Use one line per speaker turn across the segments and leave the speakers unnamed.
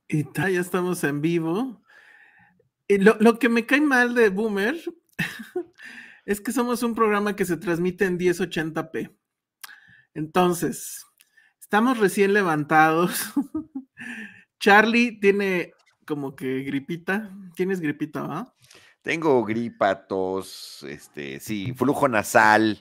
Ya estamos en vivo. Y lo que me cae mal de Boomer es que somos un programa que se transmite en 1080p. Entonces, estamos recién levantados. Charlie tiene como que gripita. ¿Tienes gripita, va?
Tengo gripa, tos, sí, flujo nasal,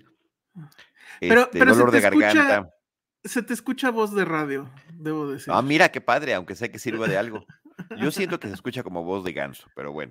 Pero
dolor de garganta.
se te escucha voz de radio, debo decir.
Mira qué padre, aunque sea que sirva de algo. Yo siento que se escucha como voz de ganso, pero bueno.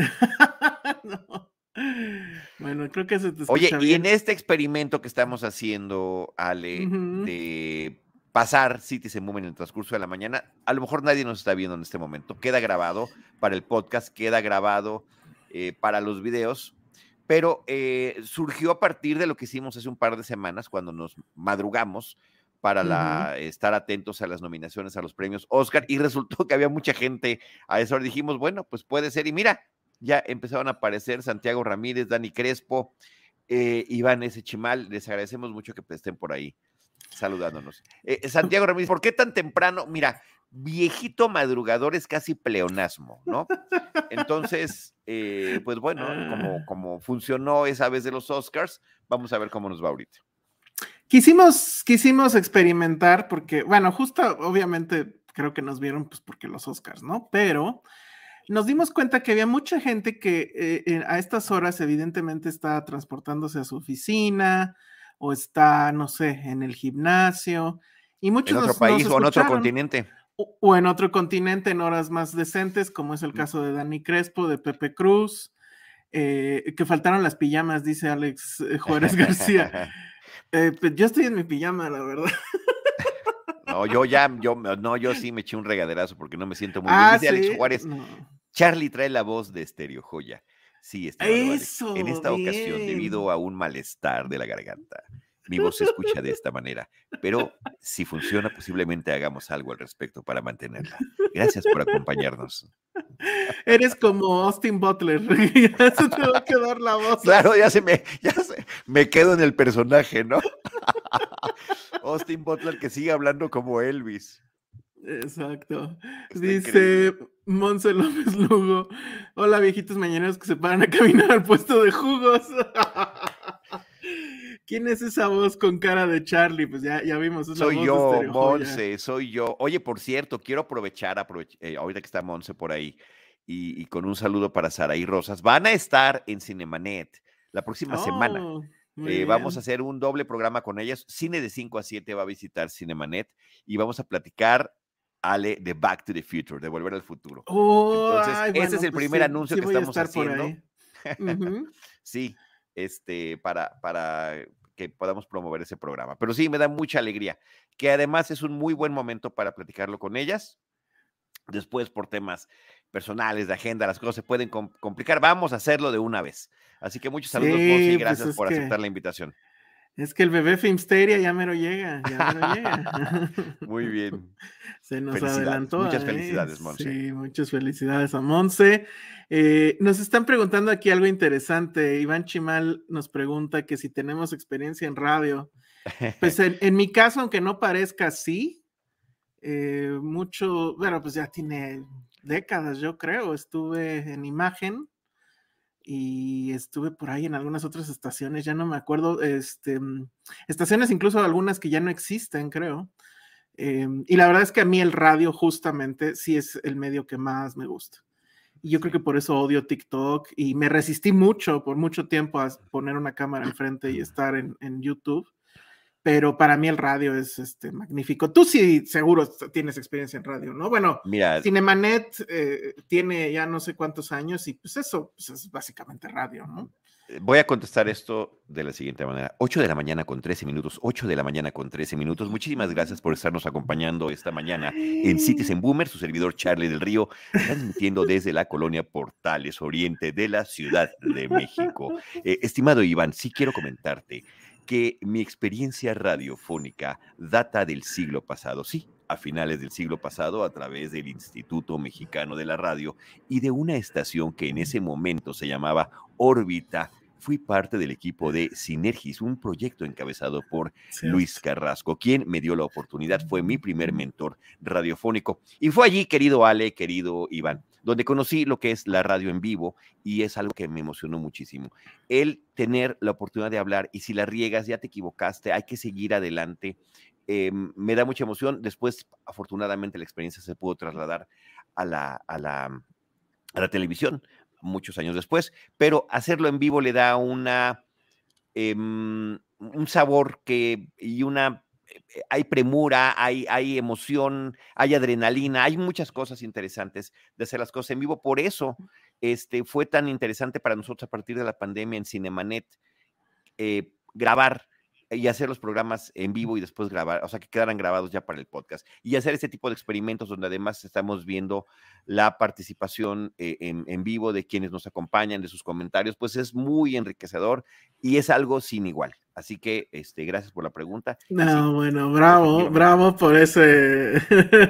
No. Bueno, creo que se te
Oye,
escucha
y en
bien.
este experimento que estamos haciendo, Ale,
Ujú.
de pasar Citizen Boom en el transcurso de la mañana, a lo mejor nadie nos está viendo en este momento. Queda grabado para el podcast, queda grabado para los videos, pero surgió a partir de lo que hicimos hace un par de semanas, cuando nos madrugamos para estar atentos a las nominaciones a los premios Oscar, y resultó que había mucha gente a esa hora. Dijimos, bueno, pues puede ser, y mira, ya empezaron a aparecer Santiago Ramírez, Dani Crespo, Iván S. Chimal, les agradecemos mucho que estén por ahí saludándonos. Santiago Ramírez, ¿por qué tan temprano? Mira, viejito madrugador es casi pleonasmo, ¿no? Entonces, pues bueno, como funcionó esa vez de los Oscars, vamos a ver cómo nos va ahorita.
Quisimos experimentar porque, bueno, justo obviamente creo que nos vieron pues porque los Oscars, ¿no? Pero nos dimos cuenta que había mucha gente que a estas horas evidentemente está transportándose a su oficina o está, no sé, en el gimnasio y
En
muchos
otro
nos
país o en otro
escucharon
continente.
o en otro continente en horas más decentes, como es el caso de Dani Crespo, de Pepe Cruz, que faltaron las pijamas, dice Alex Juárez García. Pues yo estoy en mi pijama, la verdad.
No, yo sí me eché un regaderazo porque no me siento muy bien. Dice Alex
Sí,
Juárez,
no.
Charlie trae la voz de Estéreo Joya. Sí, estimado Alex. En
Eso,
esta ocasión,
bien.
debido a un malestar de la garganta, mi voz se escucha de esta manera, pero si funciona, posiblemente hagamos algo al respecto para mantenerla. Gracias por acompañarnos.
Eres como Austin Butler, ya se te va a quedar la voz
Claro,
así.
me quedo en el personaje, ¿no? Austin Butler que sigue hablando como Elvis.
Exacto.
Está
Dice
increíble.
Monse López Lugo, hola viejitos mañaneros que se paran a caminar al puesto de jugos. ¿Quién es esa voz con cara de Charlie? Pues ya vimos, es la
Soy
voz de
yo,
Stereo Joya.
Monse, soy yo. Oye, por cierto, quiero aprovechar ahorita que está Monse por ahí, y con un saludo para Saraí Rosas. Van a estar en Cinemanet la próxima semana.
Oh, muy
Vamos a
bien.
hacer un doble programa con ellas. Cine de 5 a 7 va a visitar Cinemanet y vamos a platicar, Ale, de Back to the Future, de Volver al Futuro.
Oh,
Entonces,
ay,
ese es
bueno,
el
pues
primer
sí,
anuncio
sí
que
voy a
estamos
estar por
haciendo.
ahí. Ujú.
Sí, para que podamos promover ese programa. Pero sí, me da mucha alegría, que además es un muy buen momento para platicarlo con ellas. Después, por temas personales, de agenda, las cosas se pueden complicar. Vamos a hacerlo de una vez. Así que muchos saludos, Monse, y
Sí, pues
gracias por aceptar la invitación.
es que el bebé Filmsteria ya mero llega, ya mero llega.
Muy bien.
Se nos
Felicidades.
adelantó,
Muchas
¿eh?
felicidades, Monse.
Sí, muchas felicidades a Monse. Nos están preguntando aquí algo interesante. Iván Chimal nos pregunta que si tenemos experiencia en radio. Pues en mi caso, aunque no parezca, sí. Bueno, pues ya tiene décadas, yo creo. Estuve en Imagen y estuve por ahí en algunas otras estaciones, ya no me acuerdo, estaciones incluso algunas que ya no existen, creo. Y la verdad es que a mí el radio justamente sí es el medio que más me gusta. Y yo creo que por eso odio TikTok y me resistí mucho, por mucho tiempo, a poner una cámara enfrente y estar en YouTube. Pero para mí el radio es magnífico. Tú sí seguro tienes experiencia en radio, ¿no? Bueno,
Mira,
Cinemanet tiene ya no sé cuántos años y pues eso pues es básicamente radio, ¿no?
voy a contestar esto de la siguiente manera. 8 de la mañana con 13 minutos, 8 de la mañana con 13 minutos. Muchísimas gracias por estarnos acompañando esta mañana en Citizen Boomer, su servidor Charlie del Río, transmitiendo desde la colonia Portales Oriente de la Ciudad de México. Estimado Iván, sí quiero comentarte que mi experiencia radiofónica data del siglo pasado, sí, a finales del siglo pasado, a través del Instituto Mexicano de la Radio y de una estación que en ese momento se llamaba Órbita fui parte del equipo de Sinergis, un proyecto encabezado por
Sí.
Luis Carrasco, quien me dio la oportunidad, fue mi primer mentor radiofónico. Y fue allí, querido Ale, querido Iván, donde conocí lo que es la radio en vivo, y es algo que me emocionó muchísimo. El tener la oportunidad de hablar, y si la riegas, ya te equivocaste, hay que seguir adelante. Me da mucha emoción. Después, afortunadamente, la experiencia se pudo trasladar a la televisión muchos años después, pero hacerlo en vivo le da un sabor hay premura, hay emoción, hay adrenalina, hay muchas cosas interesantes de hacer las cosas en vivo. Por eso fue tan interesante para nosotros a partir de la pandemia en Cinemanet grabar y hacer los programas en vivo y después grabar, o sea, que quedaran grabados ya para el podcast, y hacer este tipo de experimentos donde además estamos viendo la participación en vivo de quienes nos acompañan, de sus comentarios, pues es muy enriquecedor y es algo sin igual. Así que gracias por la pregunta.
No,
sí,
bueno, bravo por ese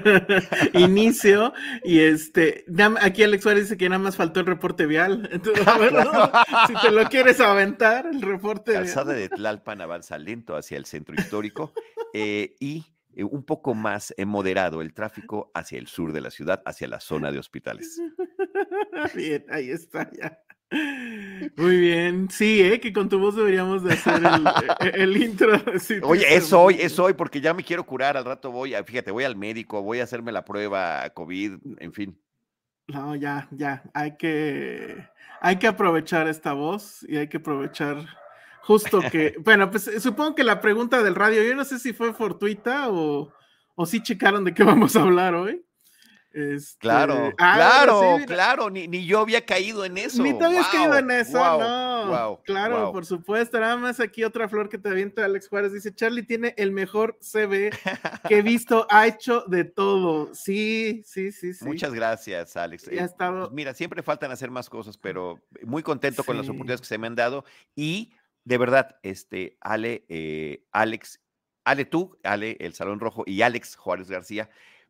inicio. Y aquí Alex Suárez dice que nada más faltó el reporte vial. Entonces, bueno, si te lo quieres aventar, el reporte
Calzada
vial.
de Tlalpan avanza lento hacia el centro histórico y un poco más moderado el tráfico hacia el sur de la ciudad, hacia la zona de hospitales.
Bien, ahí está ya. Muy bien. Sí, que con tu voz deberíamos de hacer el intro. Sí,
Oye, es hoy, porque ya me quiero curar. Al rato fíjate, voy al médico, voy a hacerme la prueba COVID, en fin.
No, ya. Hay que aprovechar esta voz y hay que aprovechar justo que. Bueno, pues supongo que la pregunta del radio, yo no sé si fue fortuita o si checaron de qué vamos a hablar hoy.
Claro,
Bueno, sí, mira.
claro, ni yo había caído en eso.
Ni te habías caído en eso,
wow.
Claro, por supuesto. Nada más aquí otra flor que te avienta Alex Juárez. Dice, Charlie tiene el mejor CV que he visto, ha hecho de todo. Sí.
Muchas gracias, Alex.
Y ha estado...
Pues mira, siempre faltan hacer más cosas, pero muy contento con las
Sí.
oportunidades que se me han dado. Y de verdad, Ale, Alex, Ale tú, Ale El Salón Rojo y Alex Juárez García,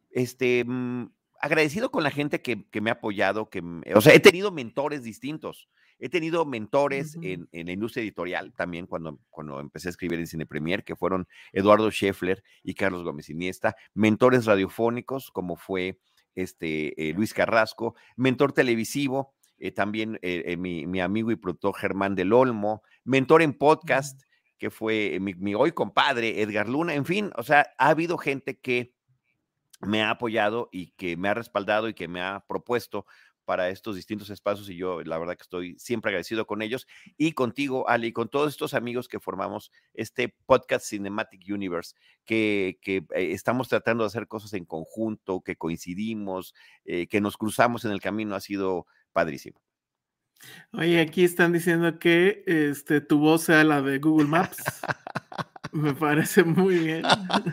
agradecido con la gente que me ha apoyado, o sea, he tenido mentores distintos. He tenido mentores en la industria editorial también cuando empecé a escribir en Cine Premier, que fueron Eduardo Scheffler y Carlos Gómez Iniesta, mentores radiofónicos como fue Luis Carrasco, mentor televisivo, también mi amigo y productor Germán del Olmo, mentor en podcast, que fue mi hoy compadre Edgar Luna, en fin, o sea, ha habido gente que me ha apoyado y que me ha respaldado y que me ha propuesto para estos distintos espacios, y yo la verdad que estoy siempre agradecido con ellos y contigo, Ali, y con todos estos amigos que formamos este podcast Cinematic Universe, que estamos tratando de hacer cosas en conjunto, que coincidimos, que nos cruzamos en el camino. Ha sido padrísimo.
Oye, aquí están diciendo que tu voz sea la de Google Maps. Me parece muy bien.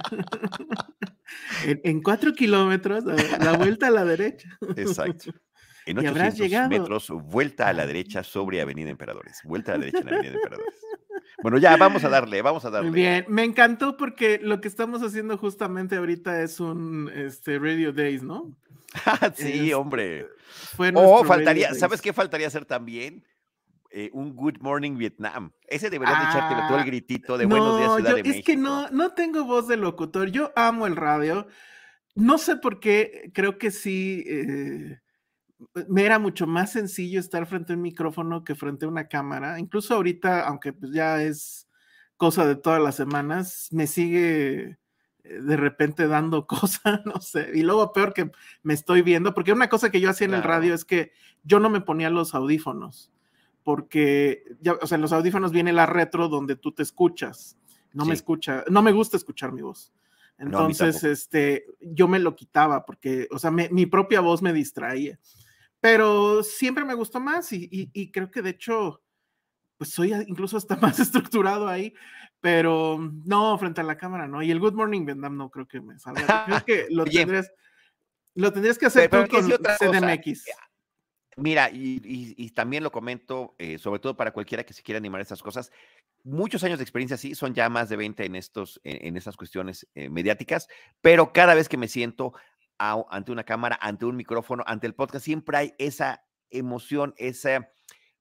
en 4 kilómetros, la vuelta a la derecha.
Exacto. En
Y habrás
800
llegado.
metros, vuelta a la derecha sobre Avenida Emperadores. Vuelta a la derecha en Avenida Emperadores. Bueno, ya, vamos a darle.
Muy bien, me encantó porque lo que estamos haciendo justamente ahorita es un Radio Days, ¿no?
Sí, hombre.
Fue nuestro
faltaría, ¿sabes qué faltaría hacer también? Un Good Morning Vietnam. Ese deberías de echártelo todo el gritito de Buenos Días, Ciudad de México.
Es que no tengo voz de locutor. Yo amo el radio. No sé por qué, creo que sí, me era mucho más sencillo estar frente a un micrófono que frente a una cámara. Incluso ahorita, aunque pues ya es cosa de todas las semanas, me sigue de repente dando cosa, no sé. Y luego peor que me estoy viendo, porque una cosa que yo hacía en el radio es que yo no me ponía los audífonos, porque ya, o sea, en los audífonos viene la retro donde tú te escuchas. No me gusta escuchar mi voz. Entonces, yo me lo quitaba porque, o sea, mi propia voz me distraía. Pero siempre me gustó más y creo que de hecho, pues soy incluso hasta más estructurado ahí, pero no, frente a la cámara, no. Y el Good Morning Vietnam no creo que me salga. Creo que lo tendrías que hacer tú con CDMX.
Mira, y también lo comento, sobre todo para cualquiera que se quiera animar a estas cosas. Muchos años de experiencia, sí, son ya más de 20 en estas cuestiones mediáticas, pero cada vez que me siento ante una cámara, ante un micrófono, ante el podcast, siempre hay esa emoción, esa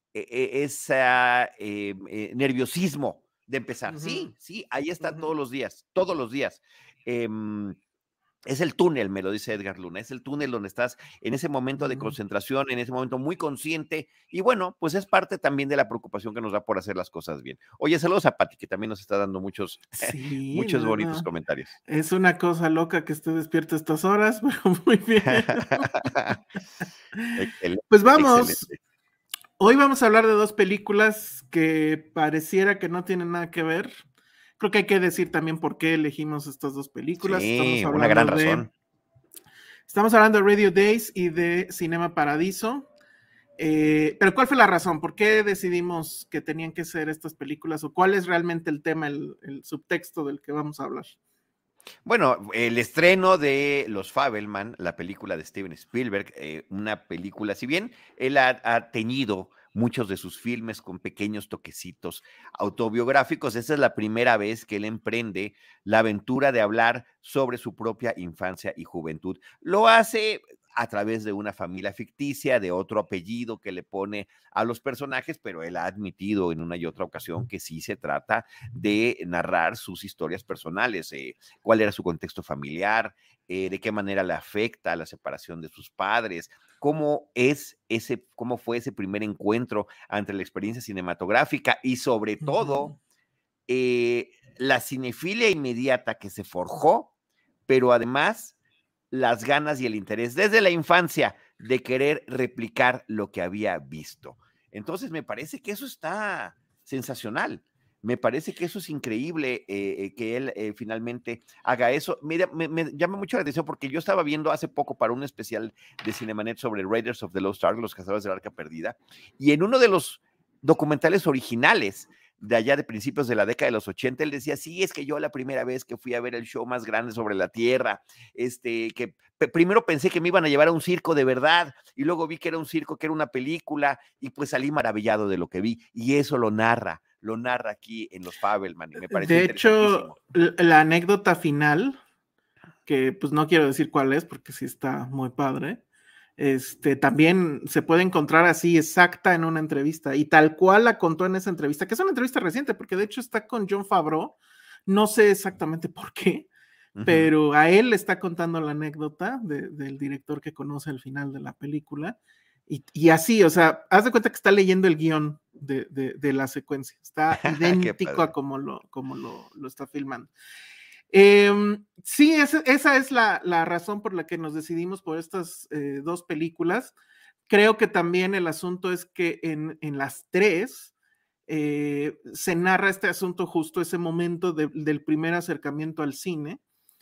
ese nerviosismo de empezar.
Ujú,
Sí, ahí están
ujú,
todos los días. Em, es el túnel, me lo dice Edgar Luna, es el túnel donde estás en ese momento de
ujú.
concentración, en ese momento muy consciente, y bueno, pues es parte también de la preocupación que nos da por hacer las cosas bien. Oye, saludos a Pati, que también nos está dando muchos,
Sí,
muchos
no,
bonitos
no.
comentarios.
Es una cosa loca que esté despierto a estas horas, pero muy bien.
Excelente,
Pues vamos.
excelente.
Hoy vamos a hablar de 2 películas que pareciera que no tienen nada que ver. Creo que hay que decir también por qué elegimos estas 2 películas.
Sí, una gran razón.
Estamos hablando de Radio Days y de Cinema Paradiso. Pero ¿cuál fue la razón? ¿Por qué decidimos que tenían que ser estas películas? ¿O cuál es realmente el tema, el subtexto del que vamos a hablar?
Bueno, el estreno de Los Fabelman, la película de Steven Spielberg, una película, si bien él ha teñido muchos de sus filmes con pequeños toquecitos autobiográficos, esa es la primera vez que él emprende la aventura de hablar sobre su propia infancia y juventud. Lo hace a través de una familia ficticia, de otro apellido que le pone a los personajes, pero él ha admitido en una y otra ocasión que sí se trata de narrar sus historias personales. Cuál era su contexto familiar, de qué manera le afecta la separación de sus padres, cómo fue ese primer encuentro ante la experiencia cinematográfica y sobre
Ujú,
todo la cinefilia inmediata que se forjó, pero además las ganas y el interés desde la infancia de querer replicar lo que había visto. Entonces me parece que eso está sensacional. Me parece que eso es increíble, que él finalmente haga eso. Mira, me llama mucho la atención porque yo estaba viendo hace poco para un especial de Cinemanet sobre Raiders of the Lost Ark, los cazadores del arca perdida, y en uno de los documentales originales de allá de principios de la década de los 80, él decía, sí, es que yo la primera vez que fui a ver el show más grande sobre la Tierra, que primero pensé que me iban a llevar a un circo de verdad, y luego vi que era un circo, que era una película, y pues salí maravillado de lo que vi, y eso lo narra aquí en Los Fabelman, y me pareció
De hecho,
interesantísimo.
la anécdota final, que pues no quiero decir cuál es porque sí está muy padre, también se puede encontrar así exacta en una entrevista y tal cual la contó en esa entrevista, que es una entrevista reciente porque de hecho está con Jon Favreau, no sé exactamente por qué,
Ujú.
pero a él le está contando la anécdota del director que conoce el final de la película y así, o sea, haz de cuenta que está leyendo el guión de la secuencia, está
Qué
idéntico a
padre.
como lo está filmando. Sí, esa es la razón por la que nos decidimos por estas 2 películas. Creo que también el asunto es que en las 3 se narra este asunto justo ese momento del primer acercamiento al cine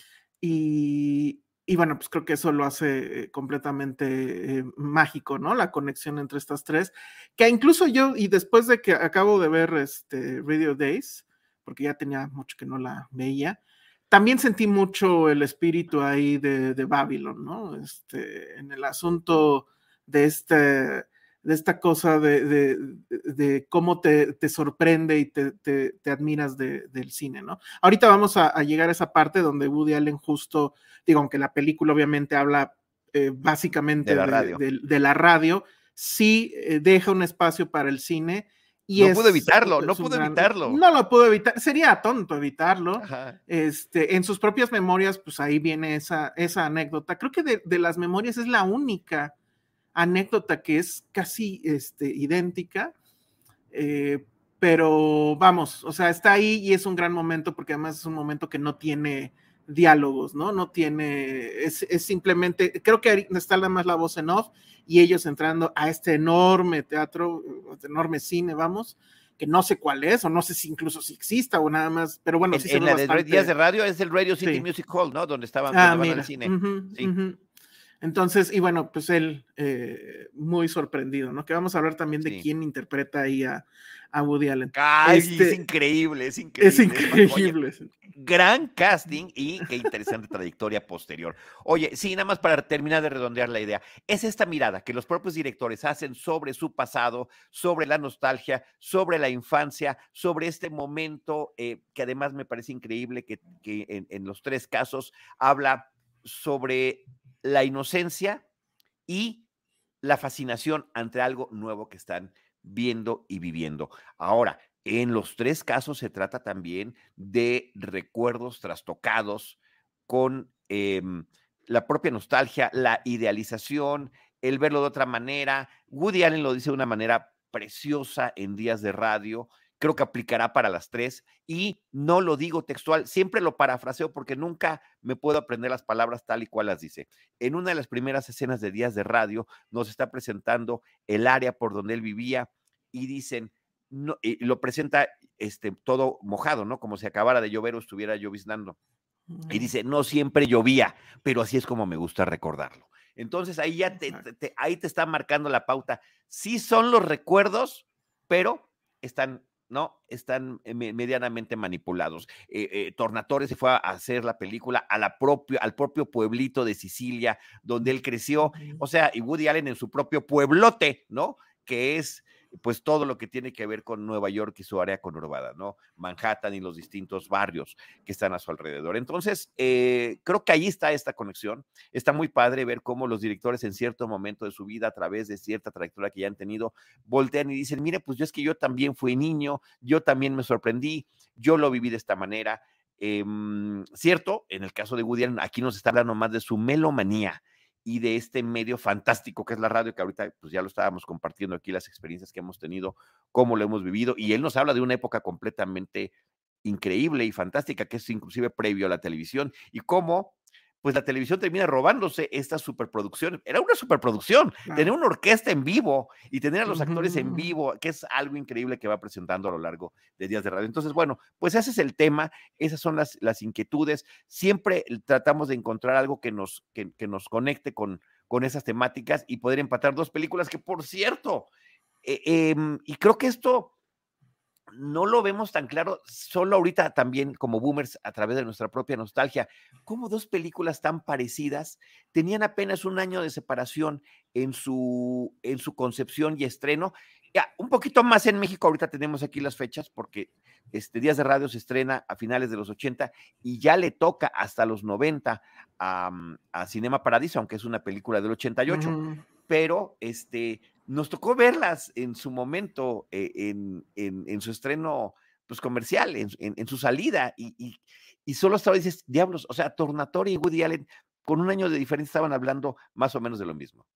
y bueno, pues creo que eso lo hace completamente mágico, ¿no? La conexión entre estas 3, que incluso yo, y después de que acabo de ver Radio Days, porque ya tenía mucho que no la veía, también sentí mucho el espíritu ahí de Babylon, ¿no? En el asunto de de esta cosa de cómo te sorprende y te admiras del cine, ¿no? Ahorita vamos a llegar a esa parte donde Woody Allen justo, digo, aunque la película obviamente habla
De
básicamente
la radio.
de la radio, sí deja un espacio para el cine y
No pude evitarlo,
es
no
un
pude
gran,
evitarlo.
no lo puedo evitar, sería tonto evitarlo.
Ajá.
En sus propias memorias, pues ahí viene esa anécdota. Creo que de las memorias es la única anécdota que es casi idéntica, eh, pero vamos, o sea, está ahí y es un gran momento porque además es un momento que no tiene diálogos, ¿no? No tiene, es simplemente, creo que está nada más la voz en off y ellos entrando a este enorme teatro, este enorme cine, vamos, que no sé cuál es, o no sé si incluso si exista o nada más, pero bueno, sí se
En
ve
la de Días
bastante,
de Radio es el Radio City
sí.
Music Hall, ¿no?
Ah,
Donde van al
mira.
cine.
Ujú,
Sí.
ujú. Entonces, y bueno, pues él muy sorprendido, ¿no? Que vamos a hablar también de
Sí.
quién interpreta ahí a Woody Allen.
Ay, es increíble, es
Es
increíble. Oye,
increíble.
gran casting y qué interesante trayectoria posterior. Oye, sí, nada más para terminar de redondear la idea, es esta mirada que los propios directores hacen sobre su pasado, sobre la nostalgia, sobre la infancia, sobre este momento que además me parece increíble que en los 3 casos habla sobre la inocencia y la fascinación ante algo nuevo que están viendo y viviendo. Ahora, en los 3 casos se trata también de recuerdos trastocados con la propia nostalgia, la idealización, el verlo de otra manera. Woody Allen lo dice de una manera preciosa en Días de Radio. Creo que aplicará para las 3 y no lo digo textual, siempre lo parafraseo porque nunca me puedo aprender las palabras tal y cual las dice. En una de las primeras escenas de Días de Radio nos está presentando el área por donde él vivía y dicen, no, y lo presenta todo mojado, ¿no? Como si acabara de llover o estuviera lloviznando. Y dice, no siempre llovía, pero así es como me gusta recordarlo. Entonces ahí ya ahí te está marcando la pauta. Sí son los recuerdos, pero están, ¿no? Están medianamente manipulados. Tornatore se fue a hacer la película al propio pueblito de Sicilia, donde él creció. O sea, y Woody Allen en su propio pueblote, ¿no? Que es pues todo lo que tiene que ver con Nueva York y su área conurbada, ¿no? Manhattan y los distintos barrios que están a su alrededor. Entonces, creo que ahí está esta conexión. Está muy padre ver cómo los directores en cierto momento de su vida, a través de cierta trayectoria que ya han tenido, voltean y dicen, mire, pues yo también fui niño, yo también me sorprendí, yo lo viví de esta manera. Cierto, en el caso de Woody Allen, aquí nos está hablando más de su melomanía y de este medio fantástico que es la radio, que ahorita pues ya lo estábamos compartiendo aquí, las experiencias que hemos tenido, cómo lo hemos vivido, y él nos habla de una época completamente increíble y fantástica, que es inclusive previo a la televisión, y cómo pues la televisión termina robándose esta superproducción. Era una superproducción, tener una orquesta en vivo y tener a los actores en vivo, que es algo increíble que va presentando a lo largo de Días de Radio. Entonces, bueno, pues ese es el tema, esas son las inquietudes. Siempre tratamos de encontrar algo que nos conecte con esas temáticas y poder empatar 2 películas que, por cierto, y creo que esto no lo vemos tan claro, solo ahorita también como boomers a través de nuestra propia nostalgia, cómo 2 películas tan parecidas tenían apenas 1 año de separación en su concepción y estreno. Ya, un poquito más en México, ahorita tenemos aquí las fechas porque Días de Radio se estrena a finales de los 80 y ya le toca hasta los 90 a Cinema Paradiso, aunque es una película del 88, pero nos tocó verlas en su momento, en su estreno pues, comercial, en su salida, y solo hasta ahora dices, diablos, o sea, Tornatore y Woody Allen, con 1 año de diferencia, estaban hablando más o menos de lo mismo.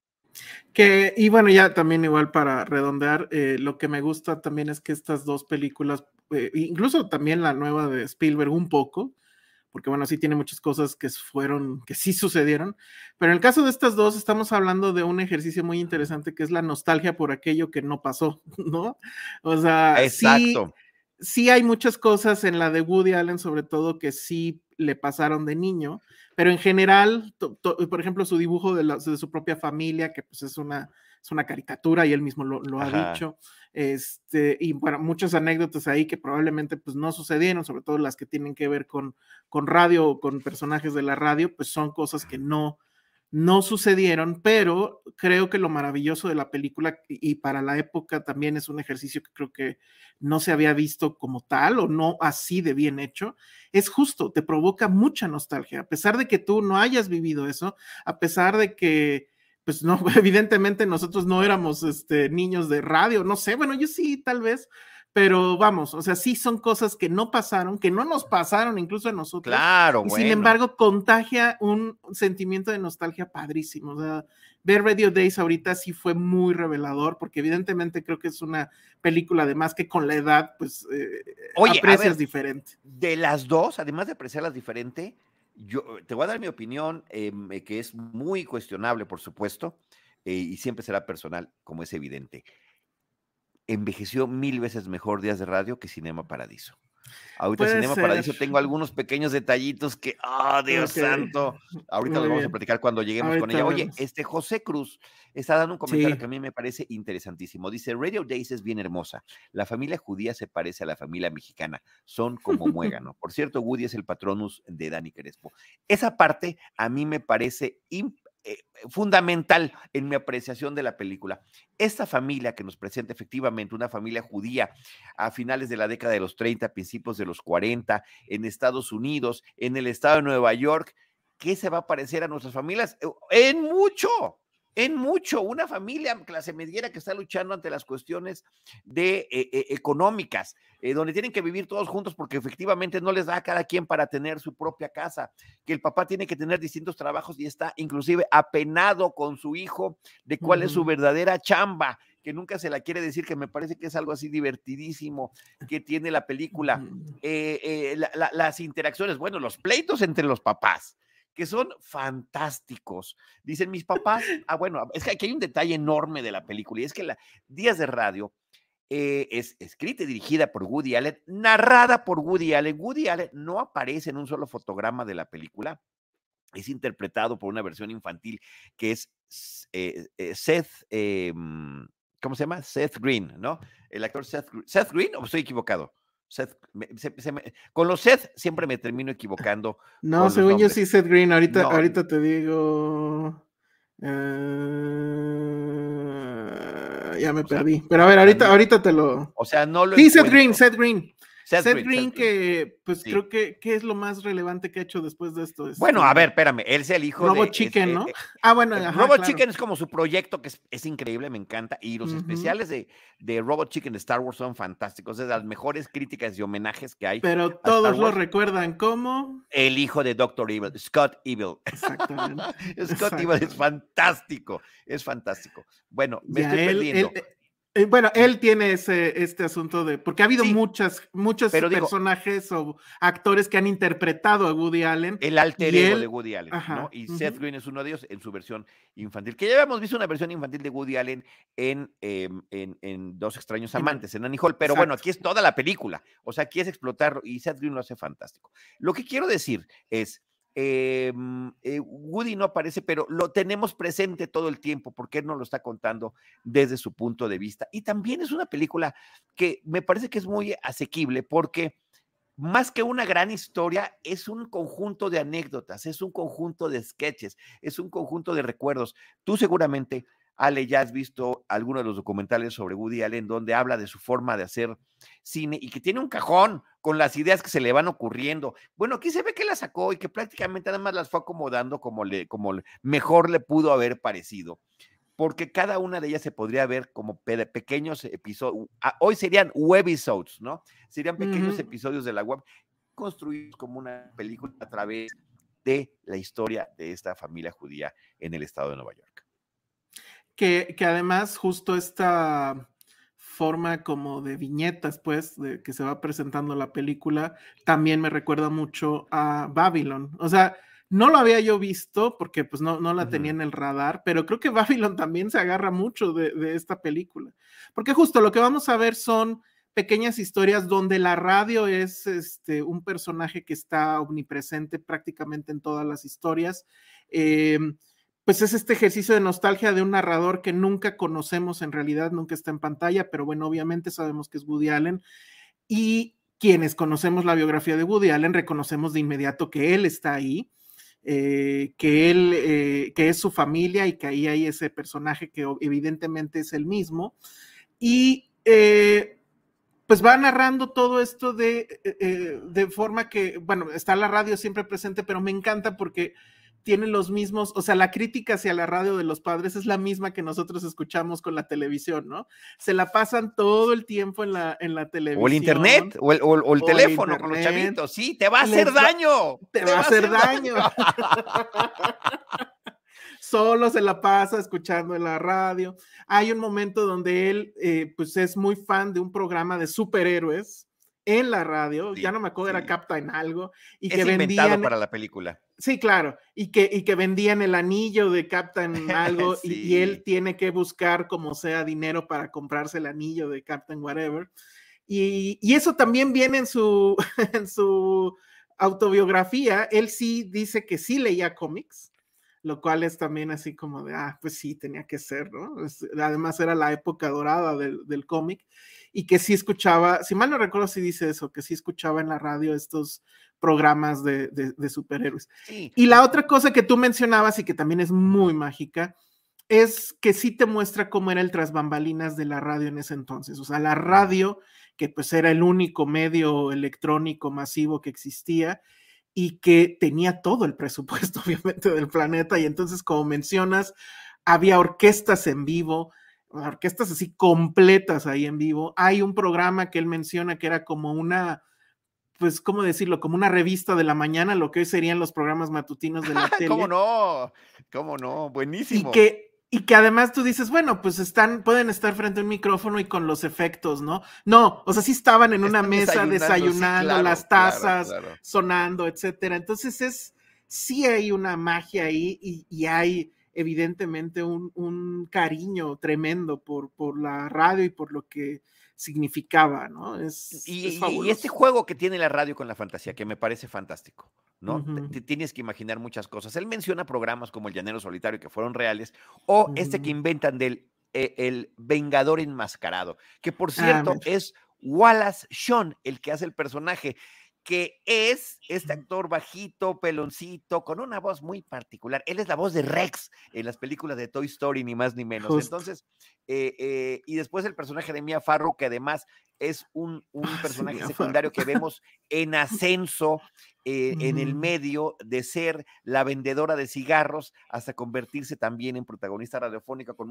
Y bueno, ya también igual para redondear, lo que me gusta también es que estas 2 películas, incluso también la nueva de Spielberg un poco, porque bueno, sí tiene muchas cosas que sí sucedieron, pero en el caso de estas 2 estamos hablando de un ejercicio muy interesante que es la nostalgia por aquello que no pasó, ¿no? O sea,
exacto.
Sí hay muchas cosas en la de Woody Allen, sobre todo que sí le pasaron de niño, pero en general, por ejemplo, su dibujo de su propia familia, que pues es una caricatura y él mismo lo ha dicho, y bueno, muchas anécdotas ahí que probablemente pues no sucedieron, sobre todo las que tienen que ver con radio o con personajes de la radio, pues son cosas que no sucedieron, pero creo que lo maravilloso de la película y para la época también es un ejercicio que creo que no se había visto como tal o no así de bien hecho, es justo, te provoca mucha nostalgia, a pesar de que tú no hayas vivido eso, a pesar de que pues no, evidentemente nosotros no éramos niños de radio, no sé, bueno, yo sí, tal vez, pero vamos, o sea, sí son cosas que no pasaron, que no nos pasaron incluso a nosotros.
Claro,
y
bueno.
Sin embargo, contagia un sentimiento de nostalgia padrísimo. O sea, ver Radio Days ahorita sí fue muy revelador, porque evidentemente creo que es una película, además que con la edad, pues
Oye,
aprecias diferente.
De las 2, además de apreciarlas diferente, yo te voy a dar mi opinión, que es muy cuestionable, por supuesto, y siempre será personal, como es evidente. Envejeció 1000 veces mejor Días de Radio que Cinema Paradiso. Ahorita
Puede
Cinema
ser.
Paradiso tengo algunos pequeños detallitos que, Dios santo, ahorita los vamos a platicar cuando lleguemos con ella. Oye, José Cruz está dando un comentario que a mí me parece interesantísimo. Dice, Radio Days es bien hermosa. La familia judía se parece a la familia mexicana. Son como muégano. Por cierto, Woody es el patronus de Dani Crespo. Esa parte a mí me parece fundamental en mi apreciación de la película. Esta familia que nos presenta efectivamente una familia judía a finales de la década de los 30, principios de los 40, en Estados Unidos, en el estado de Nueva York, ¿qué se va a parecer a nuestras familias? En mucho, en mucho, una familia clase mediera que está luchando ante las cuestiones económicas, donde tienen que vivir todos juntos porque efectivamente no les da a cada quien para tener su propia casa, que el papá tiene que tener distintos trabajos y está inclusive apenado con su hijo de cuál es su verdadera chamba, que nunca se la quiere decir, que me parece que es algo así divertidísimo que tiene la película. Las interacciones, bueno, los pleitos entre los papás, que son fantásticos. Dicen mis papás, bueno, es que aquí hay un detalle enorme de la película, y es que Días de Radio es escrita y dirigida por Woody Allen, narrada por Woody Allen. Woody Allen no aparece en un solo fotograma de la película, es interpretado por una versión infantil que es Seth, ¿cómo se llama? Seth Green, ¿no? El actor Seth Green, ¿o estoy equivocado? Seth, con los Seth siempre me termino equivocando.
No, según yo sí, Seth Green. Ahorita te digo. Ya me perdí. Pero a ver, ahorita te lo.
O sea, no lo.
Sí, Seth Green. Seth
Green,
que pues sí. Creo que es lo más relevante que ha hecho después de esto.
Bueno, a ver, espérame, él es el hijo
Robot Chicken, ¿no? Bueno,
Robot Chicken es como su proyecto, que es increíble, me encanta, y los especiales de Robot Chicken de Star Wars son fantásticos, es de las mejores críticas y homenajes que hay.
Pero todos lo recuerdan como
el hijo de Dr. Evil, Scott Evil.
Exactamente.
Scott Evil es fantástico, Bueno, me estoy perdiendo.
Bueno, él tiene este asunto de, porque ha habido muchos personajes o actores que han interpretado a Woody Allen.
El alter ego de Woody Allen, ¿no? Y Seth Green es uno de ellos en su versión infantil, que ya habíamos visto una versión infantil de Woody Allen en Dos extraños amantes, en Annie Hall, pero bueno, aquí es toda la película, o sea, aquí es explotarlo y Seth Green lo hace fantástico. Lo que quiero decir es, Woody no aparece, pero lo tenemos presente todo el tiempo porque él nos lo está contando desde su punto de vista. Y también es una película que me parece que es muy asequible porque más que una gran historia, es un conjunto de anécdotas, es un conjunto de sketches, es un conjunto de recuerdos. Tú seguramente, Ale, ya has visto algunos de los documentales sobre Woody Allen donde habla de su forma de hacer cine y que tiene un cajón con las ideas que se le van ocurriendo. Bueno, aquí se ve que las sacó y que prácticamente nada más las fue acomodando como mejor le pudo haber parecido, porque cada una de ellas se podría ver como pequeños episodios. Hoy serían webisodes, ¿no? Serían pequeños episodios de la web construidos como una película a través de la historia de esta familia judía en el estado de Nueva York.
Que además justo esta forma como de viñetas, pues, de que se va presentando la película, también me recuerda mucho a Babylon. O sea, no lo había yo visto porque pues no la tenía en el radar, pero creo que Babylon también se agarra mucho de esta película. Porque justo lo que vamos a ver son pequeñas historias donde la radio es un personaje que está omnipresente prácticamente en todas las historias. Pues es este ejercicio de nostalgia de un narrador que nunca conocemos en realidad, nunca está en pantalla, pero bueno, obviamente sabemos que es Woody Allen, y quienes conocemos la biografía de Woody Allen reconocemos de inmediato que él está ahí, que es su familia y que ahí hay ese personaje que evidentemente es el mismo, y pues va narrando todo esto de forma que, bueno, está la radio siempre presente, pero me encanta porque tienen los mismos, o sea, la crítica hacia la radio de los padres es la misma que nosotros escuchamos con la televisión, ¿no? Se la pasan todo el tiempo en la televisión.
O el internet, o el teléfono internet, con los chavitos, sí, te va a hacer daño.
Te va a hacer daño. Solo se la pasa escuchando en la radio. Hay un momento donde él, pues es muy fan de un programa de superhéroes en la radio, sí, ya no me acuerdo, era Captain algo, y que
vendían para la película.
Sí, claro, y que vendían el anillo de Captain algo, sí. y él tiene que buscar como sea dinero para comprarse el anillo de Captain whatever, y eso también viene en su autobiografía. Él sí dice que sí leía cómics, lo cual es también así como de, pues sí, tenía que ser, ¿no? Además era la época dorada del cómic, y que sí escuchaba, si mal no recuerdo si dice eso, que sí escuchaba en la radio estos programas de superhéroes. Sí. Y la otra cosa que tú mencionabas y que también es muy mágica, es que sí te muestra cómo era el tras bambalinas de la radio en ese entonces. O sea, la radio, que pues era el único medio electrónico masivo que existía, y que tenía todo el presupuesto, obviamente, del planeta. Y entonces, como mencionas, había orquestas en vivo, orquestas así completas ahí en vivo. Hay un programa que él menciona que era como una, pues, ¿cómo decirlo? Como una revista de la mañana, lo que hoy serían los programas matutinos de la
¿Cómo
tele.
no? ¿Cómo no?
Y
Buenísimo.
que además tú dices, bueno, pues pueden estar frente a un micrófono y con los efectos, ¿no? No, o sea, sí estaban en una
Están
mesa
desayunando, sí,
desayunando,
claro,
las
claro,
tazas
claro.
sonando, etcétera. Entonces sí hay una magia ahí y hay evidentemente un cariño tremendo por la radio y por lo que significaba, ¿no? Es
Y este
fabuloso.
juego que tiene la radio con la fantasía, que me parece fantástico, ¿no?
Ujú,
Tienes que imaginar muchas cosas. Él menciona programas como El Llanero Solitario, que fueron reales, o este que
ujú.
inventan del El Vengador Enmascarado, que por
Ah,
cierto
mira.
es Wallace Shawn el que hace el personaje, que es este actor bajito, peloncito, con una voz muy particular. Él es la voz de Rex en las películas de Toy Story, ni más ni menos.
Justo.
Entonces, y después el personaje de Mia Farrow, que además es un
Ah, sí,
personaje
Mia
secundario
Farrow.
que vemos en ascenso en el
Ujú.
medio de ser la vendedora de cigarros hasta convertirse también en protagonista radiofónica con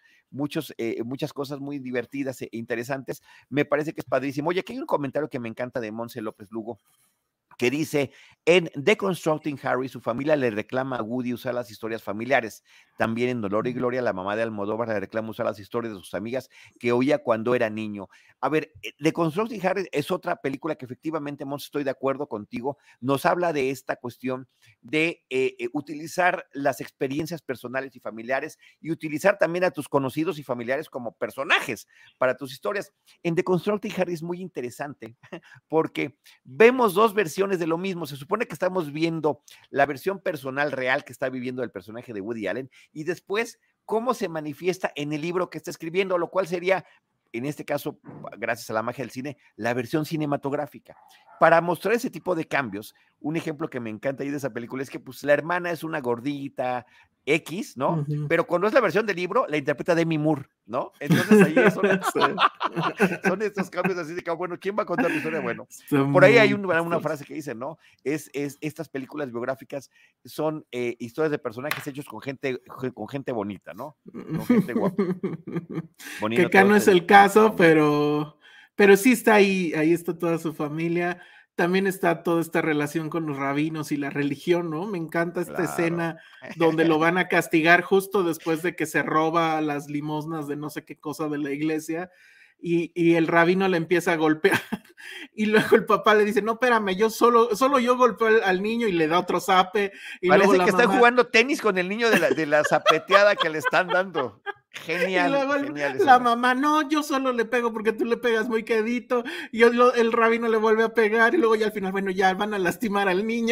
muchas cosas muy divertidas e interesantes. Me parece que es padrísimo. Oye, aquí hay un comentario que me encanta de Monse López Lugo, que dice, en Deconstructing Harry, su familia le reclama a Woody usar las historias familiares. También en Dolor y Gloria, la mamá de Almodóvar le reclama usar las historias de sus amigas que oía cuando era niño. A ver, Deconstructing Harry es otra película que efectivamente, Mons, estoy de acuerdo contigo, nos habla de esta cuestión de utilizar las experiencias personales y familiares y utilizar también a tus conocidos y familiares como personajes para tus historias. En Deconstructing Harry es muy interesante porque vemos dos versiones de lo mismo. Se supone que estamos viendo la versión personal real que está viviendo el personaje de Woody Allen y después cómo se manifiesta en el libro que está escribiendo, lo cual sería, en este caso, gracias a la magia del cine, la versión cinematográfica. Para mostrar ese tipo de cambios, un ejemplo que me encanta ahí de esa película es que pues la hermana es una gordita X, ¿no?
Ujú.
Pero cuando es la versión del libro, la interpreta Demi Moore, ¿no? Entonces ahí
Sí.
son estos cambios así de que, bueno, ¿quién va a contar la historia? Bueno,
Son
por ahí hay
muy
una
chistosos.
frase que dice, ¿no? Estas películas biográficas son historias de personajes hechos con gente bonita, ¿no? Con gente guapa.
Que
Poniendo
acá
todo
no es
este
el
discurso
caso,
también.
pero sí está ahí está toda su familia. También está toda esta relación con los rabinos y la religión, ¿no? Me encanta esta
Claro.
escena donde lo van a castigar justo después de que se roba las limosnas de no sé qué cosa de la iglesia y el rabino le empieza a golpear y luego el papá le dice, no, espérame, solo yo golpeo al niño y le da otro zape y luego
Parece
la
que están
mamá,
jugando tenis con el niño de la zapeteada que le están dando.
y
Genial,
luego
genial
la
escena.
mamá, no, yo solo le pego porque tú le pegas muy quedito. Y el rabino le vuelve a pegar. Y luego ya al final, bueno, ya van a lastimar al niño.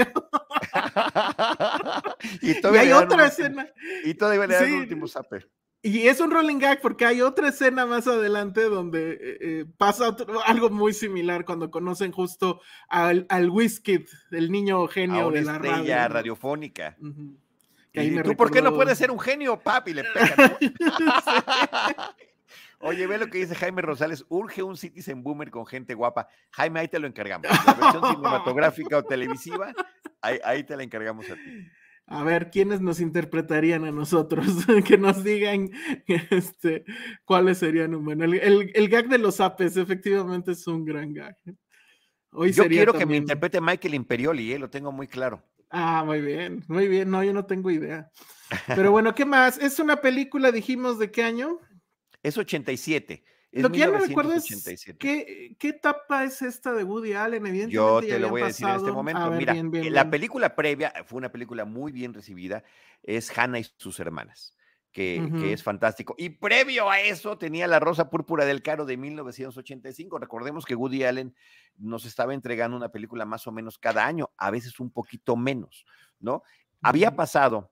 Y
Y
todavía le
hay
dan un
otra
último,
escena.
y todavía le dan un
Sí.
último zape.
Y es un rolling gag porque hay otra escena más adelante donde pasa algo muy similar cuando conocen justo al Wizkid, el niño
A
genio
una
de la radio,
estrella
¿no?
radiofónica.
Ujú. Que ahí
Y
me
tú, ¿por qué no
recordó.
puedes ser un genio, papi? Le pega, ¿no?
Sí.
Oye, ve lo que dice Jaime Rosales. Urge un Citizen Boomer con gente guapa. Jaime, ahí te lo encargamos. La versión cinematográfica o televisiva, ahí te la encargamos a ti.
A ver, ¿quiénes nos interpretarían a nosotros? Que nos digan cuáles serían un bueno. El gag de los apes, efectivamente, es un gran gag. Hoy
Yo
sería
quiero que me
también.
interprete Michael Imperioli, lo tengo muy claro.
Ah, muy bien, muy bien. No, yo no tengo idea. Pero bueno, ¿qué más? Es una película, dijimos, ¿de qué año?
Es 87, es
Lo que
mil
ya no recuerdo
novecientos ochenta
es
y siete.
qué etapa es esta de Woody Allen.
Yo
Evidentemente ya
te lo
habían
voy a decir en este
pasado. A
momento.
ver,
Mira,
bien, bien,
la
bien.
película previa fue una película muy bien recibida, es Hannah y sus hermanas, que
Ujú,
es fantástico. Y previo a eso tenía La Rosa Púrpura del Caro de 1985. Recordemos que Woody Allen nos estaba entregando una película más o menos cada año, a veces un poquito menos, ¿no? Había
ujú.
pasado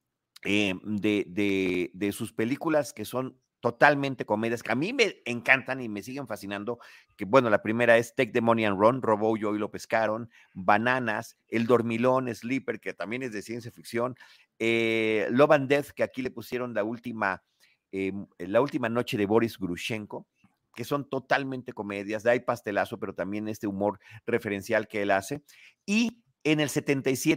de sus películas que son totalmente comedias, que a mí me encantan y me siguen fascinando, que bueno, la primera es Take the Money and Run, Robó yo y lo pescaron, Bananas, El Dormilón, Sleeper, que también es de ciencia ficción, Love and Death, que aquí le pusieron la última noche de Boris Grushenko, que son totalmente comedias, de ahí pastelazo, pero también este humor referencial que él hace, y en el 77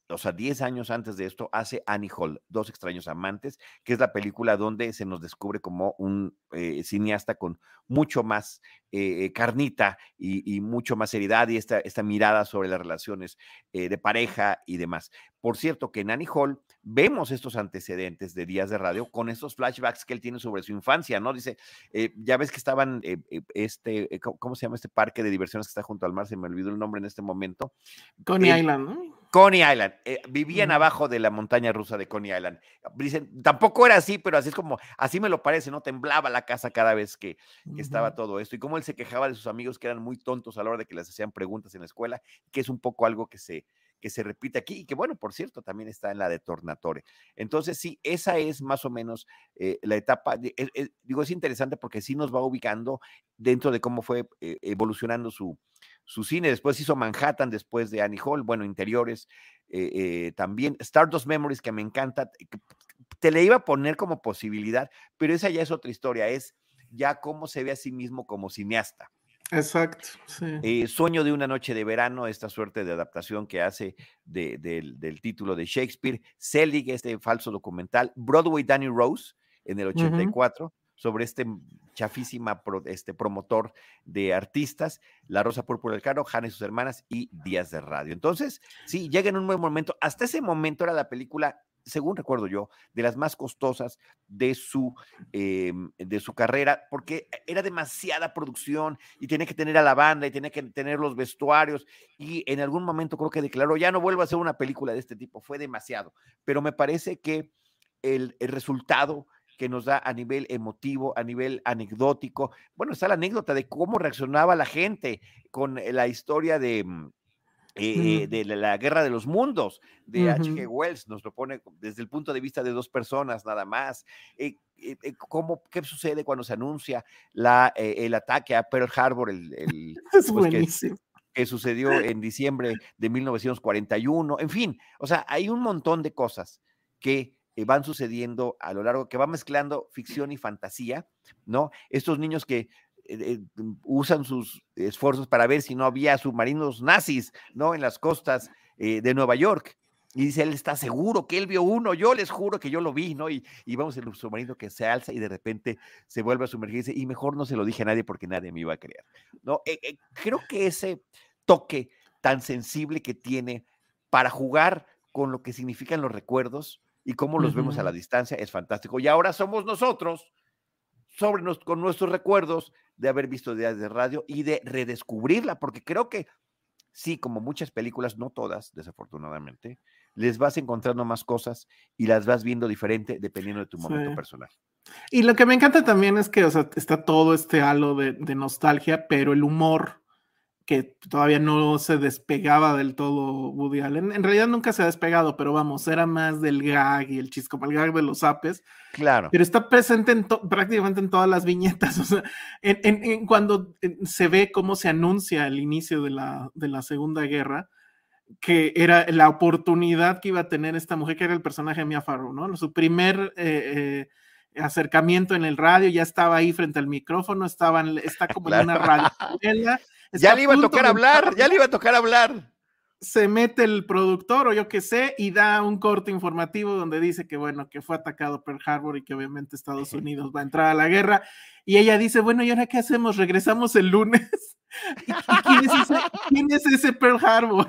o sea, 10 años antes de esto, hace Annie Hall, Dos extraños amantes, que es la película donde se nos descubre como un cineasta con mucho más carnita y mucho más seriedad y esta mirada sobre las relaciones de pareja y demás. Por cierto, que en Annie Hall vemos estos antecedentes de Días de Radio con estos flashbacks que él tiene sobre su infancia, ¿no? Dice, ya ves que estaban, ¿cómo se llama este parque de diversiones que está junto al mar? Se me olvidó el nombre en este momento.
Coney Island, ¿no?
Coney Island, vivían abajo de la montaña rusa de Coney Island. Dicen, tampoco era así, pero así es como, así me lo parece, ¿no? Temblaba la casa cada vez que estaba todo esto. Y cómo él se quejaba de sus amigos que eran muy tontos a la hora de que les hacían preguntas en la escuela, que es un poco algo que se repite aquí y que, bueno, por cierto, también está en la de Tornatore. Entonces, sí, esa es más o menos la etapa. Digo, es interesante porque sí nos va ubicando dentro de cómo fue evolucionando su cine. Después hizo Manhattan, después de Annie Hall, bueno, Interiores, también Stardust Memories, que me encanta, te le iba a poner como posibilidad, pero esa ya es otra historia, es ya cómo se ve a sí mismo como cineasta.
Exacto, sí.
Sueño de una noche de verano, esta suerte de adaptación que hace del título de Shakespeare, Selig, este falso documental, Broadway Danny Rose, en el 84, sobre este chafísima promotor de artistas, La Rosa Púrpura del Caro, Hannah y sus hermanas y Días de Radio. Entonces, sí, llega en un buen momento. Hasta ese momento era la película, según recuerdo yo, de las más costosas de su carrera, porque era demasiada producción y tenía que tener a la banda y tenía que tener los vestuarios, y en algún momento creo que declaró, ya no vuelvo a hacer una película de este tipo, fue demasiado, pero me parece que el resultado que nos da a nivel emotivo, a nivel anecdótico, bueno, está la anécdota de cómo reaccionaba la gente con la historia de la Guerra de los Mundos, de H.G. Wells, nos lo pone desde el punto de vista de dos personas nada más. ¿Qué sucede cuando se anuncia el ataque a Pearl Harbor,
es buenísimo.
Que sucedió en diciembre de 1941? En fin, o sea, hay un montón de cosas que van sucediendo a lo largo, que va mezclando ficción y fantasía, ¿no? Estos niños que usan sus esfuerzos para ver si no había submarinos nazis, ¿no? En las costas de Nueva York. Y dice, él está seguro que él vio uno, yo les juro que yo lo vi, ¿no? Y vamos el submarino que se alza y de repente se vuelve a sumergirse, y mejor no se lo dije a nadie porque nadie me iba a creer, ¿no? Creo que ese toque tan sensible que tiene para jugar con lo que significan los recuerdos y cómo los vemos a la distancia es fantástico. Y ahora somos nosotros con nuestros recuerdos de haber visto Días de Radio y de redescubrirla, porque creo que sí, como muchas películas, no todas, desafortunadamente, les vas encontrando más cosas y las vas viendo diferente dependiendo de tu momento personal.
Y lo que me encanta también es que, o sea, está todo este halo de nostalgia, pero el humor que todavía no se despegaba del todo Woody Allen. En realidad nunca se ha despegado, pero vamos, era más del gag y el chiste, como el gag de los apes.
Claro.
Pero está presente prácticamente en todas las viñetas. O sea, cuando se ve cómo se anuncia el inicio de la Segunda Guerra, que era la oportunidad que iba a tener esta mujer, que era el personaje de Mia Farrow, ¿no? Su primer acercamiento en el radio, ya estaba ahí frente al micrófono, está como en una radionovela.
Ya le iba a tocar hablar,
Se mete el productor o yo qué sé y da un corte informativo donde dice que bueno, que fue atacado Pearl Harbor y que obviamente Estados Unidos va a entrar a la guerra, y ella dice, bueno, ¿y ahora qué hacemos? ¿Regresamos el lunes? ¿Y quién es ese Pearl Harbor?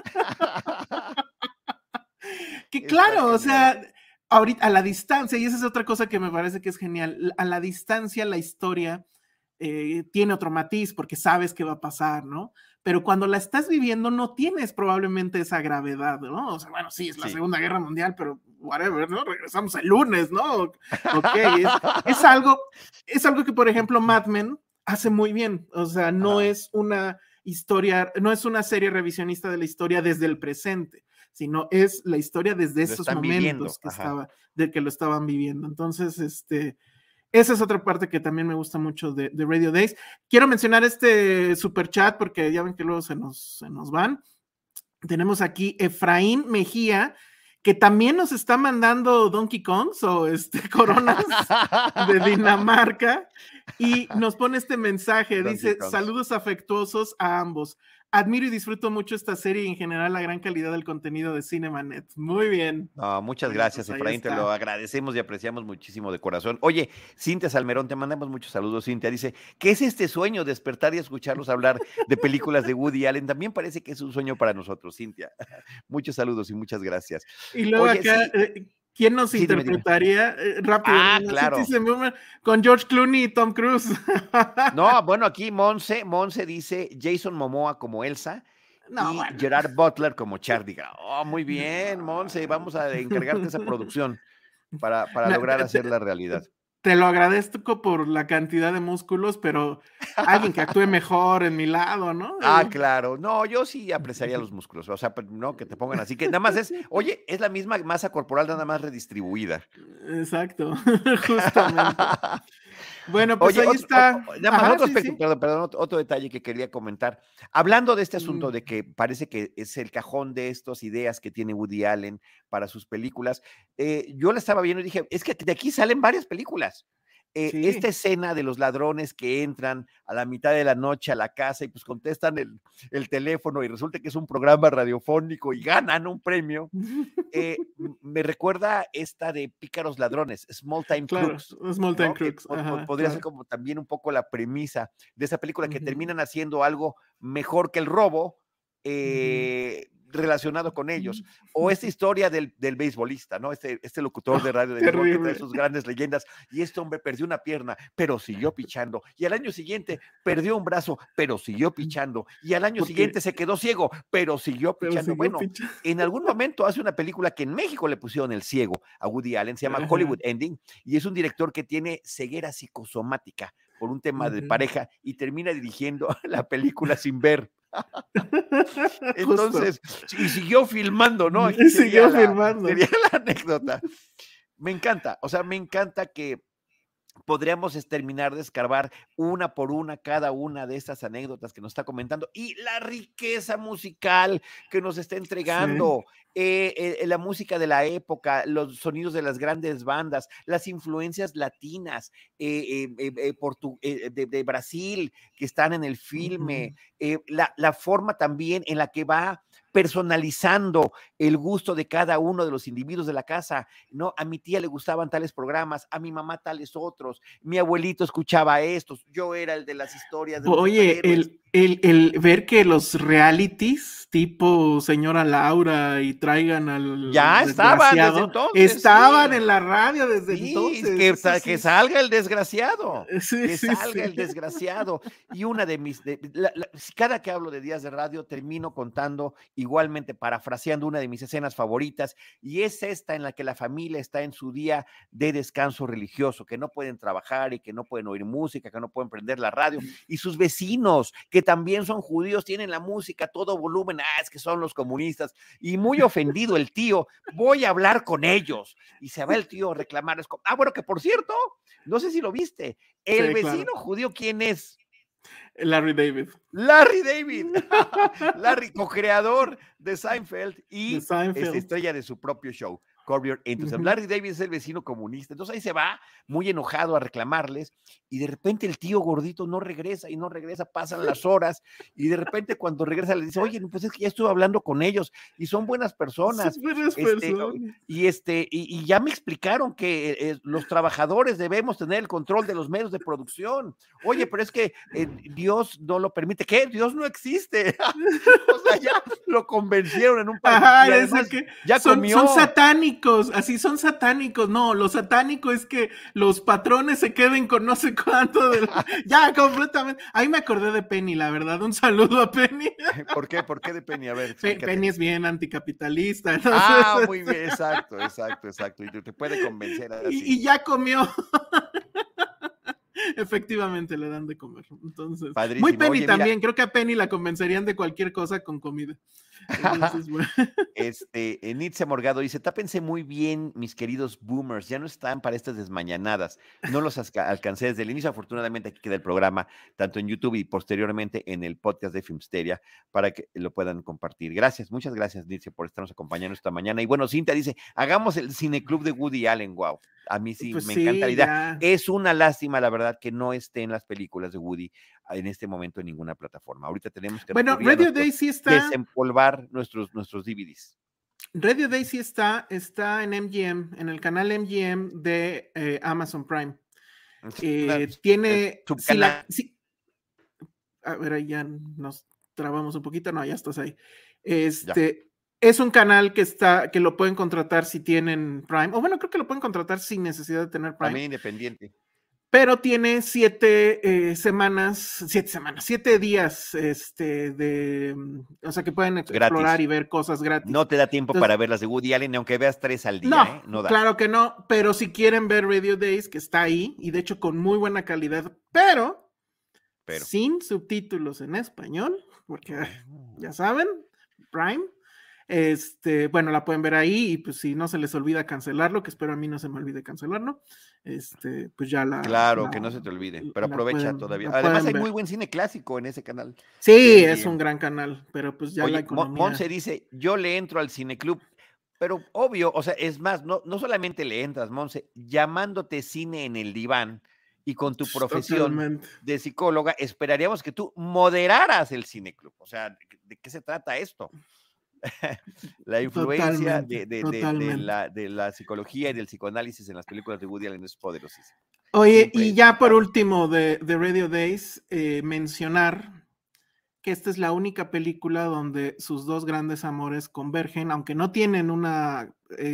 Que claro, o sea, ahorita a la distancia, y esa es otra cosa que me parece que es genial, a la distancia la historia tiene otro matiz porque sabes qué va a pasar, ¿no? Pero cuando la estás viviendo no tienes probablemente esa gravedad, ¿no? O sea, bueno, sí, es la Segunda Guerra Mundial, pero whatever, ¿no? Regresamos el lunes, ¿no? Ok, es algo que, por ejemplo, Mad Men hace muy bien, o sea, no es una historia, no es una serie revisionista de la historia desde el presente, sino es la historia desde esos momentos que lo estaban viviendo. Entonces, esa es otra parte que también me gusta mucho de Radio Days. Quiero mencionar este super chat porque ya ven que luego se nos van. Tenemos aquí Efraín Mejía, que también nos está mandando Donkey Kongs o coronas de Dinamarca, y nos pone este mensaje, dice, saludos afectuosos a ambos. admiro y disfruto mucho esta serie y en general la gran calidad del contenido de Cinemanet. Muy bien.
No, muchas
Bueno,
gracias,
pues ahí
Efraín, te
está.
lo agradecemos y apreciamos muchísimo de corazón. Oye, Cintia Salmerón, te mandamos muchos saludos, Cintia. Dice, ¿qué es este sueño? Despertar y escucharlos hablar de películas de Woody Allen. También parece que es un sueño para nosotros, Cintia. Muchos saludos y muchas gracias.
Y luego
Oye,
acá,
sí,
¿quién nos
sí, dime.
interpretaría? Rápido,
Ah,
¿no?
claro.
Citizen Boomer con George Clooney y Tom Cruise.
No, bueno, aquí Monse dice Jason Momoa como Elsa
No,
y
bueno.
Gerard Butler como Charlie. Oh, muy bien, Monse,
No.
vamos a encargarte esa producción para
Na-
lograr
te, te-
hacerla realidad.
te lo agradezco por la cantidad de músculos, pero alguien que actúe mejor en mi lado, ¿no?
Ah, claro. No, yo sí apreciaría los músculos, o sea, no, que te pongan así, que nada más oye, es la misma masa corporal, nada más redistribuida.
Exacto, justamente. Bueno, pues
Oye,
ahí está.
nada más
Ajá,
otro
sí,
aspecto,
sí.
perdón, otro detalle que quería comentar. Hablando de este asunto
Mm,
de que parece que es el cajón de estas ideas que tiene Woody Allen para sus películas, yo la estaba viendo y dije, es que de aquí salen varias películas. Esta
sí.
escena de los ladrones que entran a la mitad de la noche a la casa y pues contestan el teléfono y resulta que es un programa radiofónico y ganan un premio, me recuerda esta de Pícaros Ladrones, Small Time
Claro,
Crooks,
Small Time
¿no? Que
Crooks. Ajá,
podría ser
claro.
como también un poco la premisa de esa película, que
Ujú,
terminan haciendo algo mejor que el robo,
ujú.
relacionado con ellos. O esta historia del beisbolista, ¿no? Este locutor de
Oh,
radio de béisbol que trae
terrible.
sus grandes leyendas, y este hombre perdió una pierna, pero siguió pichando, y al año siguiente perdió un brazo, pero siguió pichando, y al año
Porque,
siguiente se quedó ciego, pero siguió
pero
pichando.
siguió
Bueno,
pinchando.
en algún momento hace una película que en México le pusieron el ciego a Woody Allen, se llama
Ajá.
Hollywood Ending, y es un director que tiene ceguera psicosomática por un tema de
Ujú.
pareja y termina dirigiendo la película sin ver.
Justo.
Entonces, y siguió filmando, ¿no? Aquí
Y siguió filmando.
sería la anécdota. Me encanta, o sea, me encanta que podríamos terminar de escarbar una por una cada una de estas anécdotas que nos está comentando y la riqueza musical que nos está
Sí.
entregando, la música de la época, los sonidos de las grandes bandas, las influencias latinas, de Brasil que están en el
Ujú.
filme, la forma también en la que va personalizando el gusto de cada uno de los individuos de la casa, ¿no? A mi tía le gustaban tales programas, a mi mamá tales otros, mi abuelito escuchaba estos, yo era el de las historias de los
Oye,
superhéroes.
el ver que los realities tipo Señora Laura y traigan al
Ya estaban desde
desgraciado
entonces,
estaban
sí.
en la radio desde
Sí,
entonces. Eso
que
sí.
salga el desgraciado,
Sí,
que
sí,
salga
sí.
el desgraciado. Y una de mis, cada que hablo de días de radio, termino contando, igualmente parafraseando una de mis escenas favoritas, y es esta en la que la familia está en su día de descanso religioso, que no pueden trabajar y que no pueden oír música, que no pueden prender la radio, y sus vecinos, que también son judíos, tienen la música a todo volumen, es que son los comunistas, y muy ofendido el tío, voy a hablar con ellos, y se va el tío a reclamar. Bueno, que por cierto, no sé si lo viste, el
Sí, claro.
vecino judío, ¿quién es?
Larry David.
Larry David, Larry, co-creador de Seinfeld
De
y
Seinfeld.
estrella de su propio show, Curb Your Enthusiasm.
Ujú.
Larry David es el vecino comunista, entonces ahí se va muy enojado a reclamarles y de repente el tío gordito no regresa y no regresa, pasan las horas y de repente cuando regresa le dice, oye, pues es que ya estuve hablando con ellos y son buenas personas,
Son buenas
este,
personas.
y ya me explicaron que los trabajadores debemos tener el control de los medios de producción. Oye, pero es que Dios no lo permite. ¿Qué? Dios no existe. O sea, ya lo convencieron en un par
Ajá,
y
decir
además
que
ya
son
comió.
satánicos, así son satánicos. No, lo satánico es que los patrones se queden con no sé cuánto ya, completamente. Ahí me acordé de Penny, la verdad. Un saludo a Penny.
¿Por qué? ¿Por qué de Penny? A ver, explícate.
Penny es bien anticapitalista. Entonces,
Muy bien, exacto. Y te puede convencer así.
y ya comió. Efectivamente le dan de comer. Entonces, muy
Padrísimo.
Penny
Oye, mira,
también. Creo que a Penny la convencerían de cualquier cosa con comida. Entonces, bueno.
Nitze Morgado dice, tápense muy bien, mis queridos boomers, ya no están para estas desmañanadas, no los alcancé desde el inicio, afortunadamente aquí queda el programa, tanto en YouTube y posteriormente en el podcast de Filmsteria, para que lo puedan compartir. Gracias, muchas gracias, Nitze, por estarnos acompañando esta mañana. Y bueno, Cintia dice, hagamos el cineclub de Woody Allen, wow, a mí sí
Pues
me encanta la
sí,
idea.
ya.
Es una lástima, la verdad, que no estén las películas de Woody en este momento en ninguna plataforma. Ahorita tenemos que
Bueno,
recurrir a
Radio Day sí está.
desempolvar nuestros DVDs.
Radio Day sí está en MGM, en el canal MGM de Amazon Prime. Tiene, a ver, ahí ya nos trabamos un poquito, no, ya estás ahí. Es un canal que lo pueden contratar si tienen Prime, o bueno, creo que lo pueden contratar sin necesidad de tener Prime.
También independiente.
Pero tiene 7 días, o sea, que pueden explorar gratis y ver cosas gratis.
No te da tiempo para ver las de Woody Allen, aunque veas 3 al día,
no,
no da.
Claro que no, pero si quieren ver Radio Days, que está ahí, y de hecho con muy buena calidad, pero sin subtítulos en español, porque ya saben, Prime. Bueno, la pueden ver ahí y pues si no se les olvida cancelarlo, que espero a mí no se me olvide cancelarlo, pues ya
que no se te olvide, pero aprovecha todavía. Además hay muy buen cine clásico en ese canal.
Sí, es un gran canal, pero pues ya la economía.
Monse dice, yo le entro al cineclub, pero obvio, o sea, es más, no solamente le entras, Monse, llamándote Cine en el Diván y con tu profesión de psicóloga, esperaríamos que tú moderaras el cineclub. O sea, ¿de qué se trata esto? La influencia de la psicología y del psicoanálisis en las películas de Woody Allen es poderosísima.
Oye, y ya por último de Radio Days, mencionar que esta es la única película donde sus dos grandes amores convergen, aunque no tienen una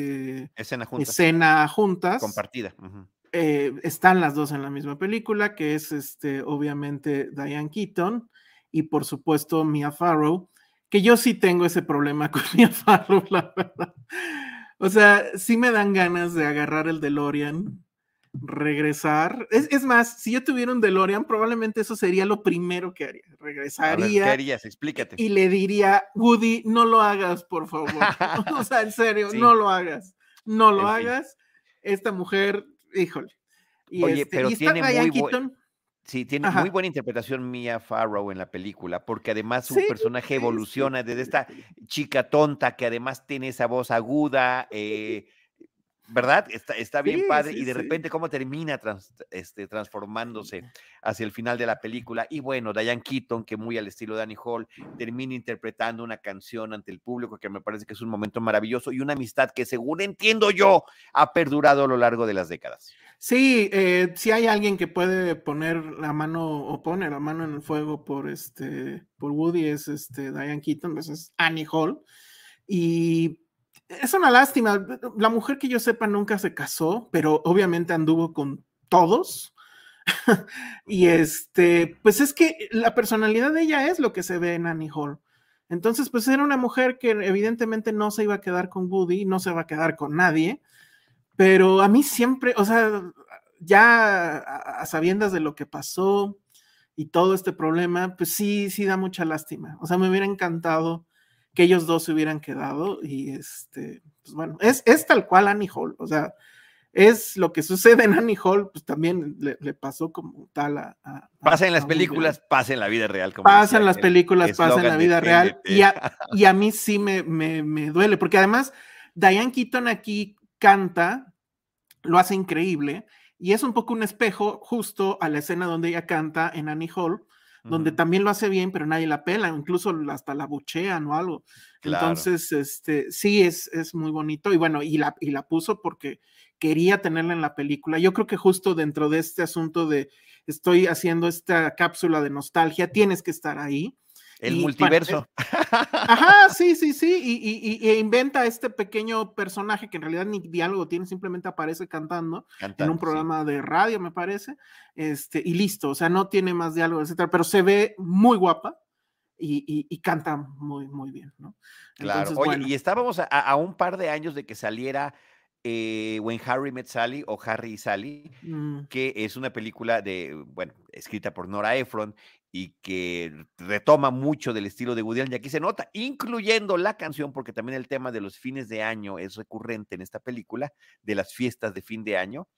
escena juntas.
Compartida.
Están las dos en la misma película, que es obviamente Diane Keaton y por supuesto Mia Farrow, que yo sí tengo ese problema con Mia Farrow, la verdad. O sea, sí me dan ganas de agarrar el DeLorean, regresar. Es más, si yo tuviera un DeLorean, probablemente eso sería lo primero que haría. Regresaría.
¿Qué harías? Explícate.
Y le diría, Woody, no lo hagas, por favor. O sea, en serio, no lo hagas. No lo hagas. Esta mujer, híjole.
Oye, pero
y
tiene
Diane Keaton.
Sí, tiene muy buena interpretación Mia Farrow en la película, porque además su personaje evoluciona desde esta chica tonta que además tiene esa voz aguda, ¿verdad? Está bien padre, y de repente cómo termina transformándose hacia el final de la película. Y bueno, Diane Keaton, que muy al estilo de Annie Hall, termina interpretando una canción ante el público, que me parece que es un momento maravilloso, y una amistad que, según entiendo yo, ha perdurado a lo largo de las décadas.
Sí, si hay alguien que puede poner la mano o pone la mano en el fuego por Woody, es Diane Keaton, pues es Annie Hall. Y es una lástima. La mujer, que yo sepa, nunca se casó, pero obviamente anduvo con todos. Y pues es que la personalidad de ella es lo que se ve en Annie Hall. Entonces, pues era una mujer que evidentemente no se iba a quedar con Woody, no se va a quedar con nadie. Pero a mí siempre, o sea, ya a sabiendas de lo que pasó y todo este problema, pues sí da mucha lástima. O sea, me hubiera encantado que ellos dos se hubieran quedado y pues bueno, es tal cual Annie Hall, o sea, es lo que sucede en Annie Hall, pues también le pasó como tal
pasa en las películas, pasa en la vida real.
Pasa en las películas, pasa en la vida real, y a mí sí me duele, porque además Diane Keaton aquí canta, lo hace increíble, y es un poco un espejo justo a la escena donde ella canta en Annie Hall, donde también lo hace bien, pero nadie la pela, incluso hasta la buchean o algo. Claro. Entonces, sí, es muy bonito, y bueno, y la puso porque quería tenerla en la película. Yo creo que justo dentro de este asunto de estoy haciendo esta cápsula de nostalgia, tienes que estar ahí.
El multiverso.
Ajá, sí, y inventa este pequeño personaje que en realidad ni diálogo tiene, simplemente aparece cantando en un programa de radio, me parece, y listo, o sea, no tiene más diálogo, etcétera, pero se ve muy guapa y canta muy, muy bien, ¿no?
Claro. Entonces, oye, bueno. Y estábamos a un par de años de que saliera When Harry Met Sally o Harry y Sally, que es una película escrita por Nora Ephron y que retoma mucho del estilo de Woody Allen, y aquí se nota, incluyendo la canción, porque también el tema de los fines de año es recurrente en esta película, de las fiestas de fin de año.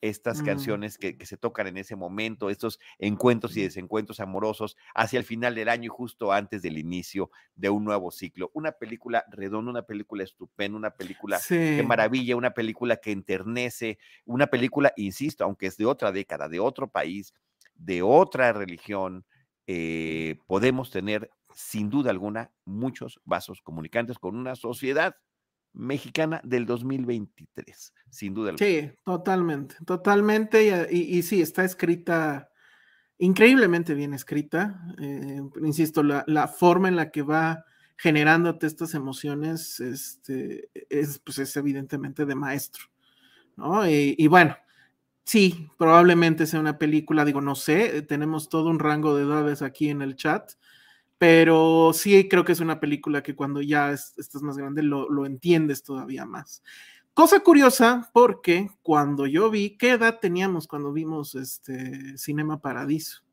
estas canciones que se tocan en ese momento, estos encuentros y desencuentros amorosos hacia el final del año y justo antes del inicio de un nuevo ciclo. Una película redonda, una película estupenda, una película que
Sí.
maravilla, una película que enternece, una película, insisto, aunque es de otra década, de otro país, de otra religión, podemos tener sin duda alguna muchos vasos comunicantes con una sociedad mexicana del 2023, sin duda alguna.
Sí, totalmente, totalmente. Y sí, está escrita, increíblemente bien escrita. Insisto, la forma en la que va generándote estas emociones pues es evidentemente de maestro, ¿no? Y bueno, sí, probablemente sea una película, digo, no sé, tenemos todo un rango de edades aquí en el chat, pero sí creo que es una película que cuando ya estás más grande lo entiendes todavía más. Cosa curiosa, porque cuando yo vi, ¿qué edad teníamos cuando vimos Cinema Paradiso?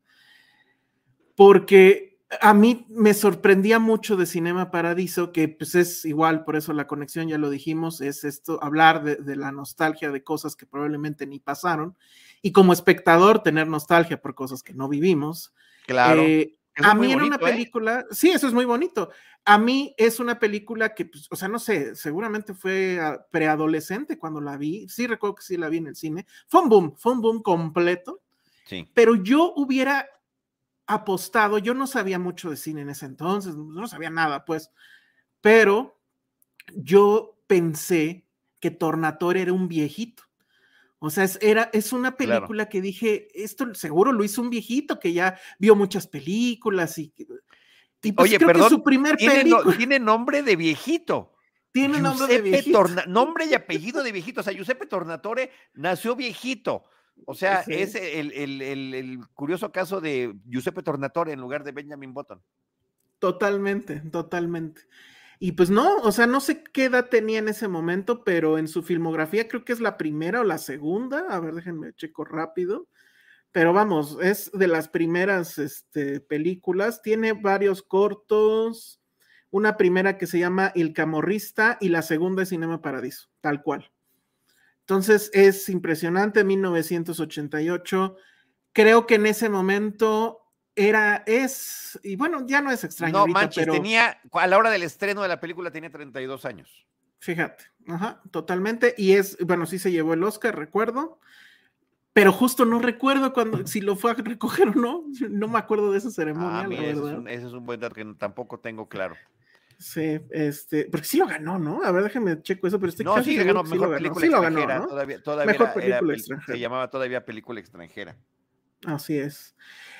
Porque a mí me sorprendía mucho de Cinema Paradiso, que pues es igual, por eso la conexión, ya lo dijimos, es esto, hablar de la nostalgia de cosas que probablemente ni pasaron, y como espectador tener nostalgia por cosas que no vivimos.
Claro, eso
A
es muy
mí era una
bonito, ¿eh?
película, sí, eso es muy bonito. A mí es una película que, pues, o sea, no sé, seguramente fue preadolescente cuando la vi. Sí, recuerdo que sí la vi en el cine. Fue un boom completo.
Sí.
Pero yo hubiera apostado, yo no sabía mucho de cine en ese entonces, no sabía nada, pues, pero yo pensé que Tornatore era un viejito. O sea, es una
Claro.
película que dije, esto seguro lo hizo un viejito que ya vio muchas películas y pues
Oye,
creo que es
perdón,
su primer película.
tiene nombre de viejito.
Tiene nombre de viejito.
Nombre y apellido de viejito. O sea, Giuseppe Tornatore nació viejito. O sea, es
Sí,
el curioso caso de Giuseppe Tornatore en lugar de Benjamin Button.
totalmente, totalmente. Y pues no, o sea, no sé qué edad tenía en ese momento, pero en su filmografía creo que es la primera o la segunda. A ver, déjenme checo rápido. Pero vamos, es de las primeras películas. Tiene varios cortos. Una primera que se llama El Camorrista y la segunda es Cinema Paradiso, tal cual. Entonces es impresionante, 1988. Creo que en ese momento y bueno, ya no es extraño
No
ahorita,
manches,
pero
a la hora del estreno de la película tenía 32 años.
fíjate, ajá, totalmente. Y bueno, sí se llevó el Oscar, recuerdo, pero justo no recuerdo si lo fue a recoger o no. No me acuerdo de esa
Ah,
ceremonia, la
mira,
verdad.
ese es un buen dato que tampoco tengo claro.
Sí, porque sí lo ganó, ¿no? A ver, déjame checo eso, pero estoy
No,
casi
sí,
seguro
ganó
que sí lo
mejor
ganó.
película
Sí lo ganó,
extranjera,
¿no?
todavía
Mejor película extranjera.
se llamaba todavía película extranjera.
Así es.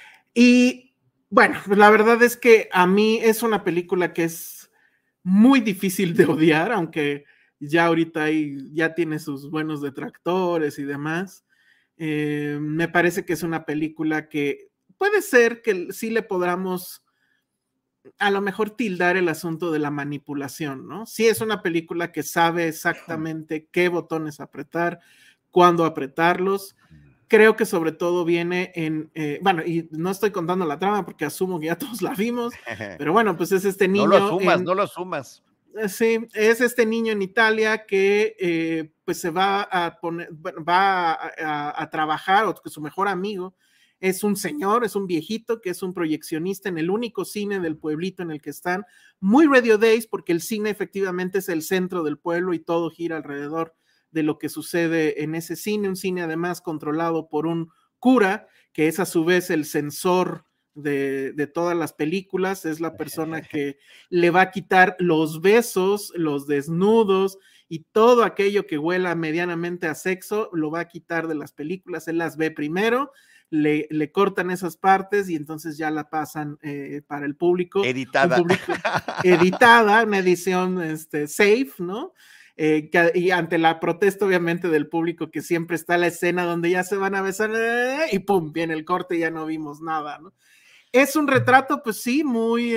Y bueno, pues la verdad es que a mí es una película que es muy difícil de odiar, aunque ya ahorita ya tiene sus buenos detractores y demás. Me parece que es una película que puede ser que sí le podamos a lo mejor tildar el asunto de la manipulación, ¿no? Sí es una película que sabe exactamente qué botones apretar, cuándo apretarlos. Creo que sobre todo viene bueno, y no estoy contando la trama porque asumo que ya todos la vimos, pero bueno, pues es este
No lo
niño
asumas, no lo asumas.
Sí, es este niño en Italia que pues se va a poner, va a trabajar, o que su mejor amigo es un señor, es un viejito que es un proyeccionista en el único cine del pueblito en el que están, muy Radio Days, porque el cine efectivamente es el centro del pueblo y todo gira alrededor de lo que sucede en ese cine, un cine además controlado por un cura, que es a su vez el censor de todas las películas, es la persona que le va a quitar los besos, los desnudos y todo aquello que huela medianamente a sexo, lo va a quitar de las películas, él las ve primero, le cortan esas partes y entonces ya la pasan para el público, un
Editada.
público editada, una edición safe, ¿no? Y ante la protesta obviamente del público que siempre está la escena donde ya se van a besar y pum, viene el corte y ya no vimos nada, ¿no? Es un retrato, pues sí, muy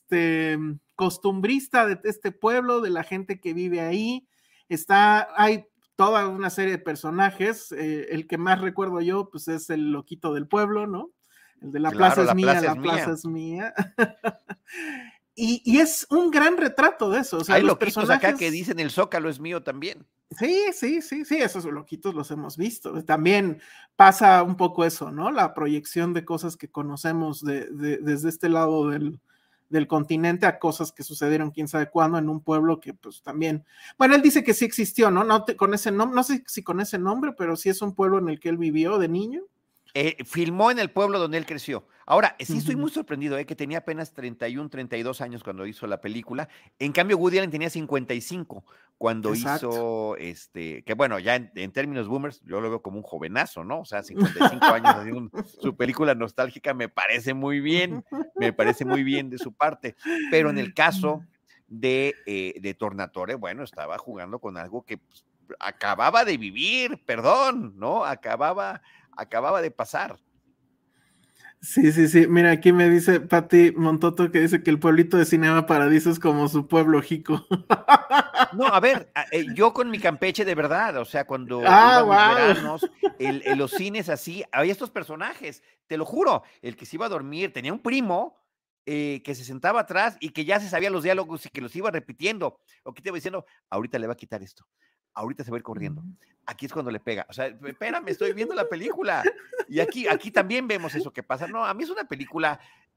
costumbrista de este pueblo, de la gente que vive ahí. Hay toda una serie de personajes. El que más recuerdo yo, pues es el loquito del pueblo, ¿no? El de la
Claro,
plaza es
la
mía,
plaza es
la plaza
mía.
es mía. Y es un gran retrato de eso. O sea,
Hay
los
loquitos acá que
personajes.
dicen el Zócalo es mío también.
Sí, sí, sí, sí, esos loquitos los hemos visto. También pasa un poco eso, ¿no? La proyección de cosas que conocemos desde este lado del continente a cosas que sucedieron quién sabe cuándo en un pueblo que pues también, bueno, él dice que sí existió, ¿no? Con ese nombre, no sé si con ese nombre, pero sí es un pueblo en el que él vivió de niño.
Filmó en el pueblo donde él creció. Ahora, sí estoy
Ujú.
muy sorprendido, que tenía apenas 31, 32 años cuando hizo la película. En cambio, Woody Allen tenía 55 cuando
Exacto.
hizo, que bueno, ya en términos boomers, yo lo veo como un jovenazo, ¿no? O sea, 55 años haciendo su película nostálgica me parece muy bien de su parte. Pero en el caso de Tornatore, bueno, estaba jugando con algo que pues, acababa de vivir, perdón, ¿no? Acababa de pasar.
Sí, sí, sí. Mira, aquí me dice Pati Montoto que dice que el pueblito de Cinema Paradiso es como su pueblo jico.
No, a ver, yo con mi Campeche de verdad, o sea, cuando
Ah,
iban los
wow.
veranos, los cines así, había estos personajes, te lo juro, el que se iba a dormir, tenía un primo que se sentaba atrás y que ya se sabía los diálogos y que los iba repitiendo, o que te iba diciendo, ahorita le va a quitar esto, ahorita se va a ir corriendo, aquí es cuando le pega, o sea, espérame, estoy viendo la película, y aquí también vemos eso que pasa, no, a mí es una película,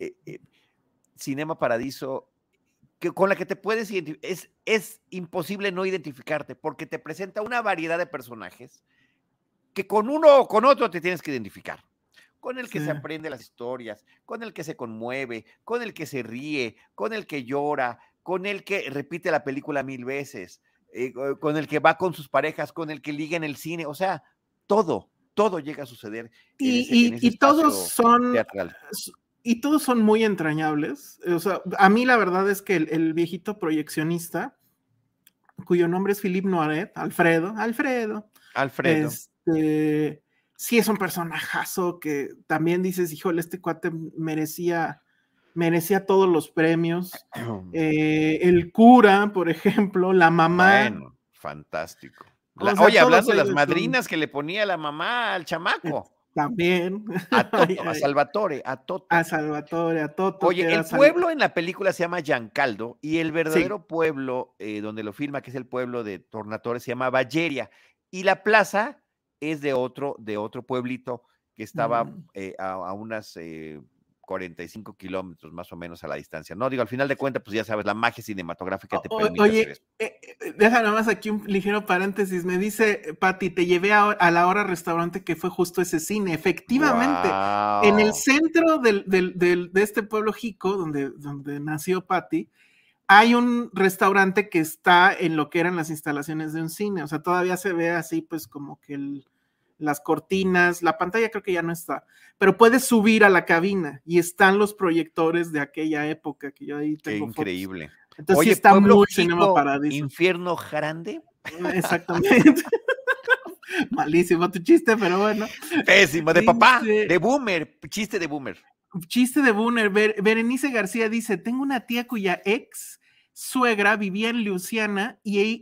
Cinema Paradiso, con la que te puedes identificar, es imposible no identificarte, porque te presenta una variedad de personajes que con uno o con otro te tienes que identificar. Con el que
Sí.
se aprende las historias, con el que se conmueve, con el que se ríe, con el que llora, con el que repite la película 1000 veces, con el que va con sus parejas, con el que liga en el cine, o sea, todo llega a suceder en ese
Y todos
espacio
son,
teatral.
y todos son muy entrañables. O sea, a mí la verdad es que el viejito proyeccionista, cuyo nombre es Philippe Noiret, Alfredo,
Alfredo.
sí es un personajazo que también dices, híjole, este cuate merecía todos los premios. El cura, por ejemplo, la mamá,
Bueno, fantástico.
o sea,
Oye,
todos
hablando de las
ellos son
madrinas que le ponía la mamá al chamaco,
también
a Toto, a Salvatore, a
a
Toto.
Salvatore, a Toto,
Oye,
que era
el pueblo en la película se llama Giancaldo y el
sí.
verdadero pueblo donde lo filma, que es el pueblo de Tornatore, se llama Valleria. Y la plaza es de otro pueblito que estaba
Mm.
a unas 45 kilómetros más o menos a la distancia. No, digo, al final de cuentas, pues ya sabes, la magia cinematográfica te permite hacer
Oye,
eso.
deja nada más aquí un ligero paréntesis. Me dice Pati, te llevé a la hora restaurante que fue justo ese cine. Efectivamente, en el
Wow.
centro de este pueblo jico, donde nació Pati, hay un restaurante que está en lo que eran las instalaciones de un cine. O sea, todavía se ve así, pues como que las cortinas, la pantalla creo que ya no está, pero puedes subir a la cabina y están los proyectores de aquella época, que yo ahí
Qué
tengo fotos.
increíble.
Entonces sí
Oye,
está
Pueblo
muy Cinema
Jico,
Paradiso.
Infierno Grande.
Exactamente. Malísimo tu chiste, pero bueno.
Pésimo, de papá, de
Dice,
boomer, chiste de boomer.
chiste de Booner. Berenice García dice: tengo una tía cuya ex suegra vivía en Luisiana y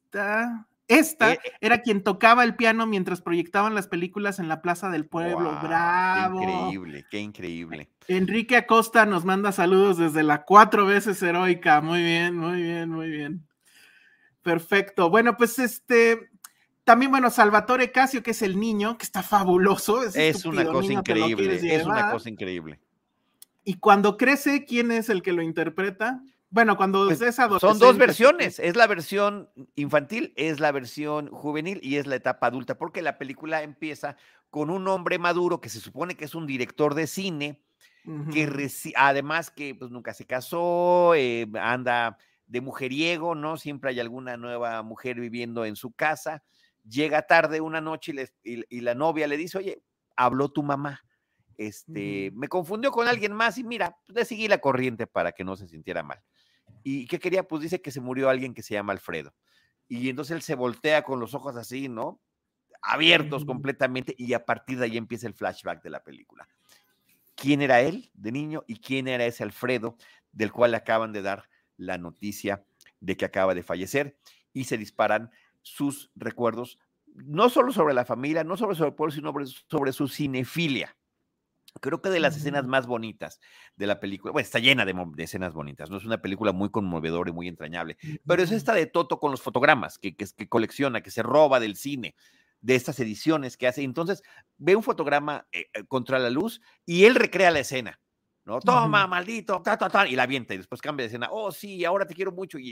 esta
Eh,
era quien tocaba el piano mientras proyectaban las películas en la Plaza del Pueblo.
wow, qué
¡Bravo!
increíble, qué increíble.
Enrique Acosta nos manda saludos desde la 4 veces heroica. Muy bien, muy bien, muy bien. Perfecto. Bueno, pues también, bueno, Salvatore Casio, que es el niño, que está fabuloso, ese
Es una
estúpido
cosa
niño te lo quieres
increíble, es una
llevar.
cosa increíble.
Y cuando crece, ¿quién es el que lo interpreta? Bueno, cuando
Pues
es
son dos
adolescente,
versiones, es la versión infantil, es la versión juvenil y es la etapa adulta, porque la película empieza con un hombre maduro que se supone que es un director de cine, que además que pues nunca se casó, anda de mujeriego, ¿no? Siempre hay alguna nueva mujer viviendo en su casa, llega tarde una noche y la novia le dice, oye, habló tu mamá, me confundió con alguien más y mira, le seguí la corriente para que no se sintiera mal. ¿Y qué quería? Pues dice que se murió alguien que se llama Alfredo. Y entonces él se voltea con los ojos así, ¿no? Abiertos completamente y a partir de ahí empieza el flashback de la película. ¿Quién era él de niño y quién era ese Alfredo del cual le acaban de dar la noticia de que acaba de fallecer? Y se disparan sus recuerdos, no solo sobre la familia, no sobre el pueblo, sino sobre su cinefilia. Creo que de las escenas
Ujú.
más bonitas de la película, bueno, está llena de escenas bonitas, ¿no? Es una película muy conmovedora y muy entrañable, pero es
Ujú.
esta de Toto con los fotogramas que colecciona, que se roba del cine, de estas ediciones que hace. Entonces, ve un fotograma contra la luz y él recrea la escena, ¿no? Toma,
Ujú.
maldito, ta, ta, ta, y la avienta y después cambia de escena. Oh, sí, ahora te quiero mucho.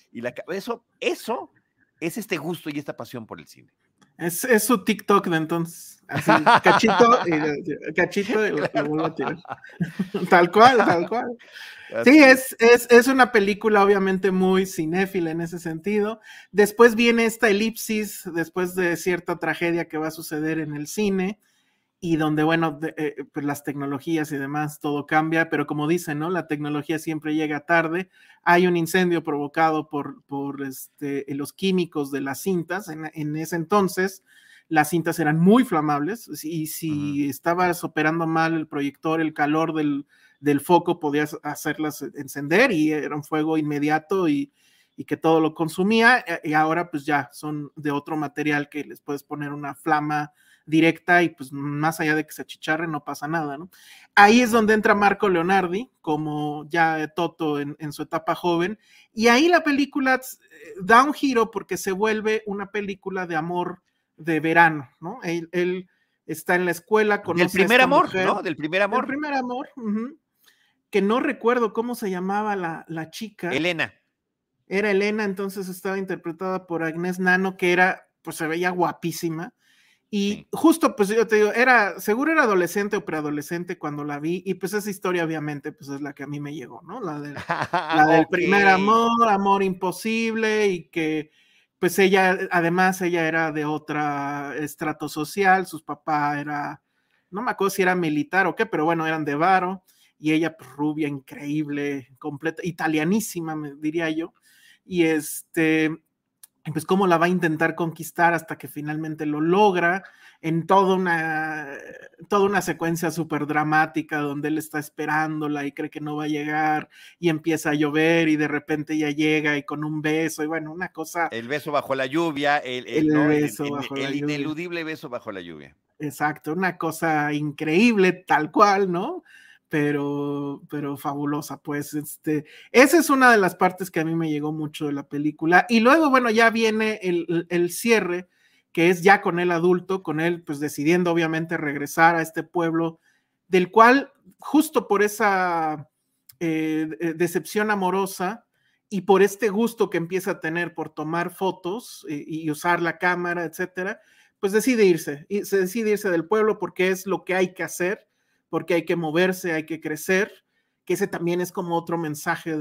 Eso es este gusto y esta pasión por el cine.
Es su TikTok de entonces. Así, cachito y lo vuelvo a tirar. Tal cual, tal cual. Sí,
Así es.
es una película obviamente muy cinéfila en ese sentido. Después viene esta elipsis, después de cierta tragedia que va a suceder en el cine, y donde, bueno, pues las tecnologías y demás, todo cambia, pero como dicen, ¿no? La tecnología siempre llega tarde. Hay un incendio provocado por los químicos de las cintas. En ese entonces, las cintas eran muy flamables, y si estabas operando mal el proyector, el calor del foco podías hacerlas encender y era un fuego inmediato y que todo lo consumía, y ahora pues ya son de otro material que les puedes poner una flama directa y pues más allá de que se achicharre no pasa nada, ¿no? Ahí es donde entra Marco Leonardi como ya Toto en su etapa joven, y ahí la película da un giro porque se vuelve una película de amor de verano, ¿no? Él está en la escuela,
Del
conoce a
primer
esta
amor,
mujer,
¿no? Del primer
del
amor.
primer amor, que no recuerdo cómo se llamaba la chica,
Elena.
era Elena, entonces estaba interpretada por Agnés Nano, que era, pues se veía guapísima, y
Sí.
justo, pues yo te digo, seguro era adolescente o preadolescente cuando la vi, y pues esa historia obviamente pues es la que a mí me llegó, ¿no? La del
Ok.
primer amor, amor imposible, y que pues además ella era de otra estrato social, sus papás no me acuerdo si era militar o qué, pero bueno, eran de varo, y ella pues, rubia, increíble, completa, italianísima, me diría yo, y pues cómo la va a intentar conquistar hasta que finalmente lo logra en toda una secuencia súper dramática donde él está esperándola y cree que no va a llegar y empieza a llover y de repente ya llega y con un beso y bueno, una cosa,
El beso bajo la lluvia,
el
¿no?
beso bajo la
El
lluvia.
ineludible beso bajo la lluvia.
Exacto, una cosa increíble, tal cual, ¿no? Pero fabulosa, pues, esa es una de las partes que a mí me llegó mucho de la película. Y luego, bueno, ya viene el cierre, que es ya con el adulto, con él, pues, decidiendo obviamente regresar a este pueblo, del cual, justo por esa decepción amorosa y por este gusto que empieza a tener por tomar fotos y usar la cámara, etcétera, pues se decide irse del pueblo porque es lo que hay que hacer, porque hay que moverse, hay que crecer, que ese también es como otro mensaje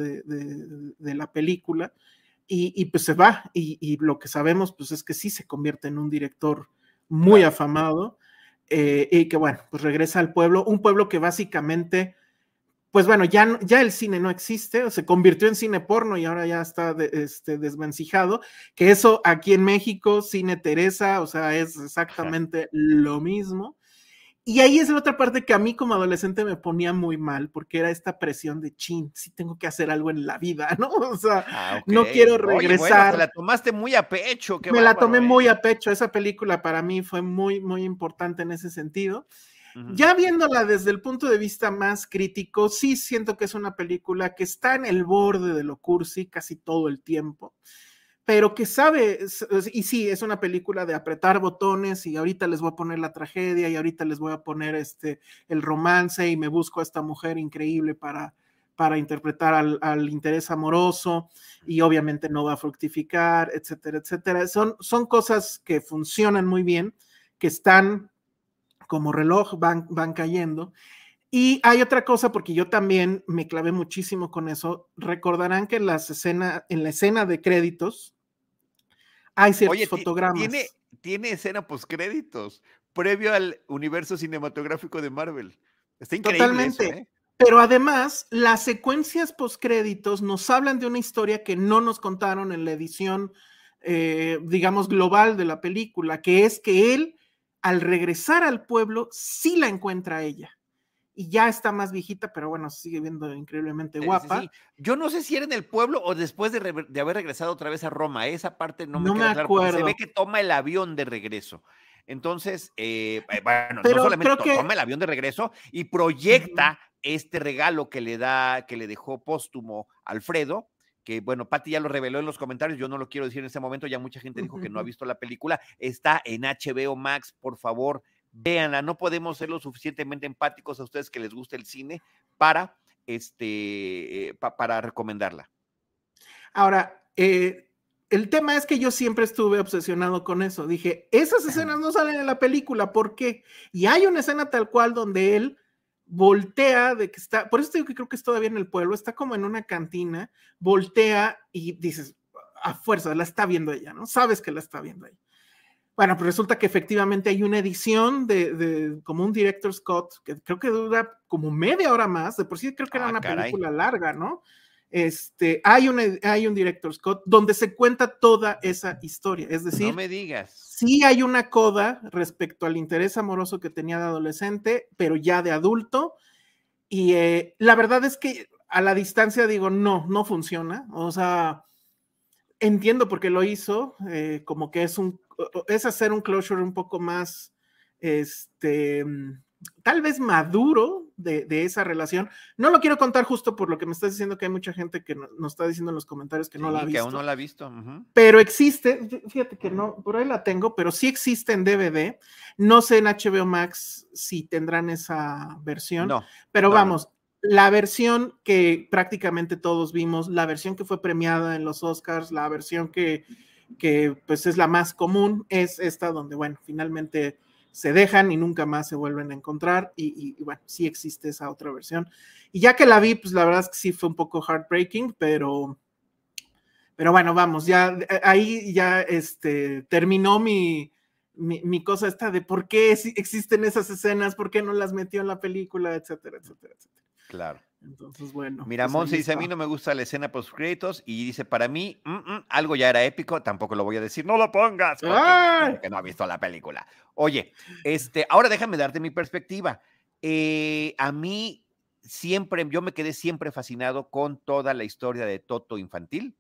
de la película, y pues se va, y lo que sabemos pues es que sí se convierte en un director muy
Claro.
afamado, y que bueno, pues regresa al pueblo, un pueblo que básicamente pues bueno, ya el cine no existe, se convirtió en cine porno y ahora ya está desvencijado, que eso aquí en México, Cine Teresa, o sea, es exactamente lo mismo. Y ahí es la otra parte que a mí como adolescente me ponía muy mal, porque era esta presión de chin, sí tengo que hacer algo en la vida, ¿no? O sea,
Ok.
no quiero
Oye, bueno, te
regresar.
la tomaste muy a pecho, qué
Me la tomé
bárbaro, ¿eh?
muy a pecho, esa película para mí fue muy, muy importante en ese sentido.
Ujú.
Ya viéndola desde el punto de vista más crítico, sí siento que es una película que está en el borde de lo cursi casi todo el tiempo, pero que sabe, y sí, es una película de apretar botones y ahorita les voy a poner la tragedia y ahorita les voy a poner el romance y me busco a esta mujer increíble para interpretar al interés amoroso y obviamente no va a fructificar, etcétera, etcétera. Son cosas que funcionan muy bien, que están como reloj, van cayendo. Y hay otra cosa, porque yo también me clavé muchísimo con eso. Recordarán que en la escena de créditos hay
Oye,
ciertos
tiene,
fotogramas.
tiene escena postcréditos, previo al universo cinematográfico de Marvel. Está increíble eso,
Totalmente.
¿eh?
Pero además, las secuencias postcréditos nos hablan de una historia que no nos contaron en la edición, digamos, global de la película, que es que él, al regresar al pueblo, sí la encuentra a ella. Y ya está más viejita, pero bueno, sigue viendo increíblemente
Sí,
guapa.
sí. Yo no sé si era en el pueblo o después de haber regresado otra vez a Roma. Esa parte no me
No me
queda clara, porque se ve
acuerdo.
que toma el avión de regreso. Entonces, bueno, no
Pero
solamente
creo que
toma el avión de regreso y proyecta este regalo que le dejó póstumo Alfredo, que bueno, Pati ya lo reveló en los comentarios, yo no lo quiero decir en este momento, ya mucha gente dijo que no ha visto la película, está en HBO Max, por favor, véanla, no podemos ser lo suficientemente empáticos a ustedes que les gusta el cine para, para recomendarla.
Ahora, el tema es que yo siempre estuve obsesionado con eso. Dije, esas escenas no salen en la película, ¿por qué? Y hay una escena tal cual donde él voltea de que está, por eso digo que creo que es todavía en el pueblo, está como en una cantina, voltea y dices, a fuerza, la está viendo ella, ¿no? Sabes que la está viendo ella. Bueno, pues resulta que efectivamente hay una edición de como un director's cut, que creo que dura como media hora más, de por sí creo que era una película larga, ¿no? Hay un director's cut donde se cuenta toda esa historia, es decir,
no me digas.
Sí hay una coda respecto al interés amoroso que tenía de adolescente, pero ya de adulto, y la verdad es que a la distancia digo, no funciona, o sea, entiendo por qué lo hizo, como que es hacer un closure un poco más, tal vez maduro de esa relación. No lo quiero contar justo por lo que me estás diciendo, que hay mucha gente que nos está diciendo en los comentarios que no la ha visto.
Que aún no la ha visto.
Pero existe, fíjate que no, por ahí la tengo, pero sí existe en DVD. No sé en HBO Max si tendrán esa versión, pero vamos, la versión que prácticamente todos vimos, la versión que fue premiada en los Oscars, la versión que pues es la más común, es esta donde, bueno, finalmente se dejan y nunca más se vuelven a encontrar y bueno, sí existe esa otra versión. Y ya que la vi, pues la verdad es que sí fue un poco heartbreaking, pero bueno, vamos, ya ahí ya terminó mi cosa esta de por qué existen esas escenas, por qué no las metió en la película, etcétera, etcétera, etcétera.
Claro.
Entonces, bueno.
Mira, pues Monse dice, a mí no me gusta la escena post créditos y dice, para mí, algo ya era épico, tampoco lo voy a decir, no lo pongas, porque no ha visto la película. Oye, ahora déjame darte mi perspectiva. A mí siempre, yo me quedé siempre fascinado con toda la historia de Toto infantil.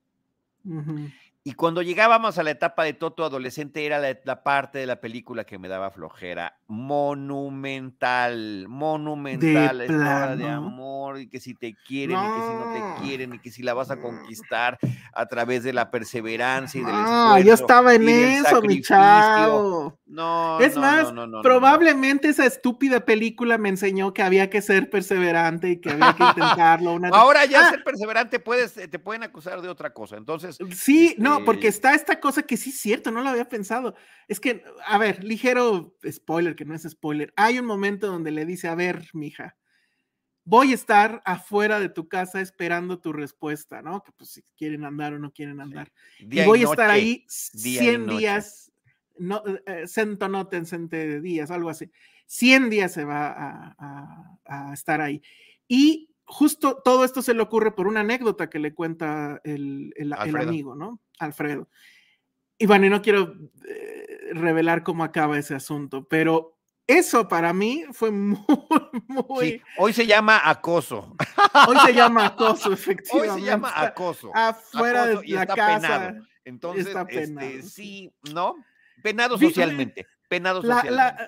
Y cuando llegábamos a la etapa de Toto adolescente era la parte de la película que me daba flojera. Monumental, la historia de amor, y que si te quieren, y que si no te quieren, y que si la vas a conquistar a través de la perseverancia y del esfuerzo.
Yo estaba en eso, mi chavo. Es más, probablemente esa estúpida película me enseñó que había que ser perseverante y que había que intentarlo.
Ahora ya ser perseverante te pueden acusar de otra cosa, entonces.
Sí, no, porque está esta cosa que sí es cierto, no lo había pensado. Es que, a ver, ligero spoiler, que no es spoiler. Hay un momento donde le dice, a ver, mija, voy a estar afuera de tu casa esperando tu respuesta, ¿no? Que pues si quieren andar o no quieren andar. Sí. Y voy a estar ahí 100 días, no, centonoten, días, algo así. 100 días se va a estar ahí. Y justo todo esto se le ocurre por una anécdota que le cuenta el amigo, ¿no? Alfredo. Y bueno, y no quiero revelar cómo acaba ese asunto, pero eso para mí fue muy...
Sí, hoy se llama acoso.
Hoy se llama acoso, efectivamente.
Hoy se llama acoso.
Afuera de la casa.
Penado. Entonces,
está penado,
sí, ¿no? Penado socialmente. Penado socialmente.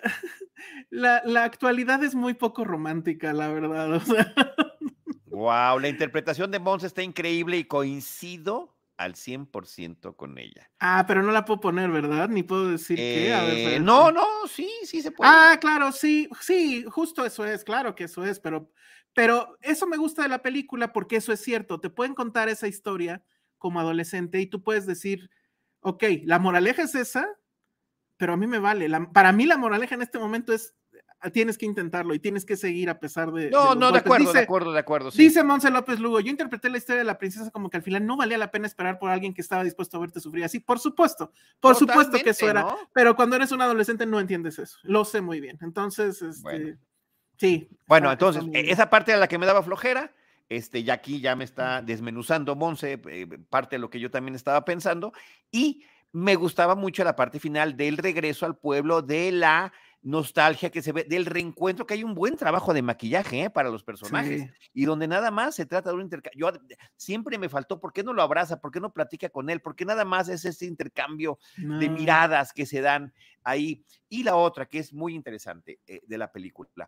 La actualidad es muy poco romántica, la verdad. O sea.
Wow, la interpretación de Monse está increíble y coincido al 100% con ella.
Pero no la puedo poner, ¿verdad? Ni puedo decir qué. A ver,
no, sí se puede.
Claro, sí, justo eso es, claro que eso es, pero eso me gusta de la película porque eso es cierto, te pueden contar esa historia como adolescente y tú puedes decir, ok, la moraleja es esa, pero a mí me vale. Para mí la moraleja en este momento es, tienes que intentarlo y tienes que seguir a pesar de...
No, de acuerdo. Sí.
Dice Monse López Lugo, yo interpreté la historia de la princesa como que al final no valía la pena esperar por alguien que estaba dispuesto a verte sufrir así. Por supuesto que eso era, ¿no? Pero cuando eres un adolescente no entiendes eso. Lo sé muy bien. Entonces, sí.
Bueno, entonces, esa parte a la que me daba flojera, ya aquí ya me está desmenuzando Monse, parte de lo que yo también estaba pensando, y me gustaba mucho la parte final del regreso al pueblo de la nostalgia que se ve, del reencuentro, que hay un buen trabajo de maquillaje para los personajes,
Sí.
y donde nada más se trata de un intercambio. Yo siempre me faltó, ¿por qué no lo abraza? ¿Por qué no platica con él? ¿Por qué nada más es ese intercambio de
No.
miradas que se dan ahí? Y la otra, que es muy interesante de la película,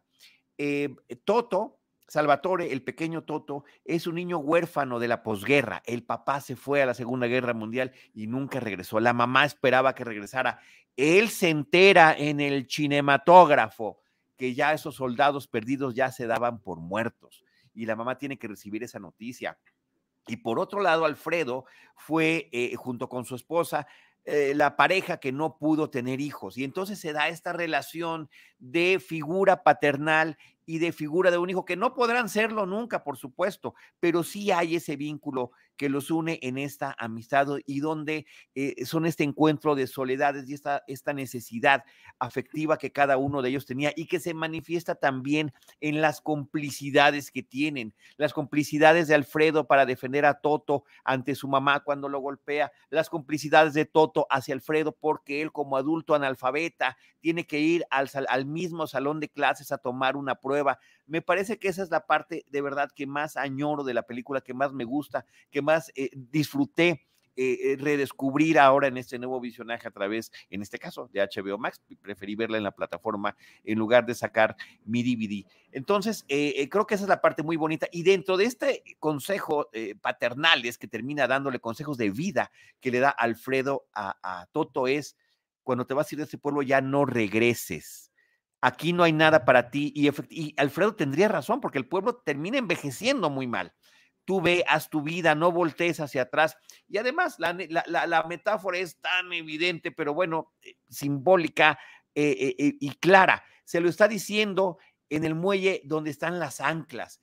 Toto, Salvatore, el pequeño Toto, es un niño huérfano de la posguerra. El papá se fue a la Segunda Guerra Mundial y nunca regresó. La mamá esperaba que regresara. Él se entera en el cinematógrafo que ya esos soldados perdidos ya se daban por muertos y la mamá tiene que recibir esa noticia. Y por otro lado, Alfredo fue, junto con su esposa, la pareja que no pudo tener hijos. Y entonces se da esta relación de figura paternal y de figura de un hijo, que no podrán serlo nunca, por supuesto, pero sí hay ese vínculo que los une en esta amistad y donde son este encuentro de soledades y esta necesidad afectiva que cada uno de ellos tenía y que se manifiesta también en las complicidades que tienen, las complicidades de Alfredo para defender a Toto ante su mamá cuando lo golpea, las complicidades de Toto hacia Alfredo porque él como adulto analfabeta tiene que ir al mismo salón de clases a tomar una prueba. Me parece que esa es la parte de verdad que más añoro de la película, que más me gusta, que más disfruté redescubrir ahora en este nuevo visionaje a través, en este caso, de HBO Max. Preferí verla en la plataforma en lugar de sacar mi DVD. Entonces, creo que esa es la parte muy bonita. Y dentro de este consejo paternales que termina dándole consejos de vida que le da Alfredo a Toto es, cuando te vas a ir de este pueblo ya no regreses. Aquí no hay nada para ti. Y Alfredo tendría razón, porque el pueblo termina envejeciendo muy mal. Tú ve, haz tu vida, no voltees hacia atrás. Y además, la metáfora es tan evidente, pero bueno, simbólica y clara. Se lo está diciendo en el muelle donde están las anclas,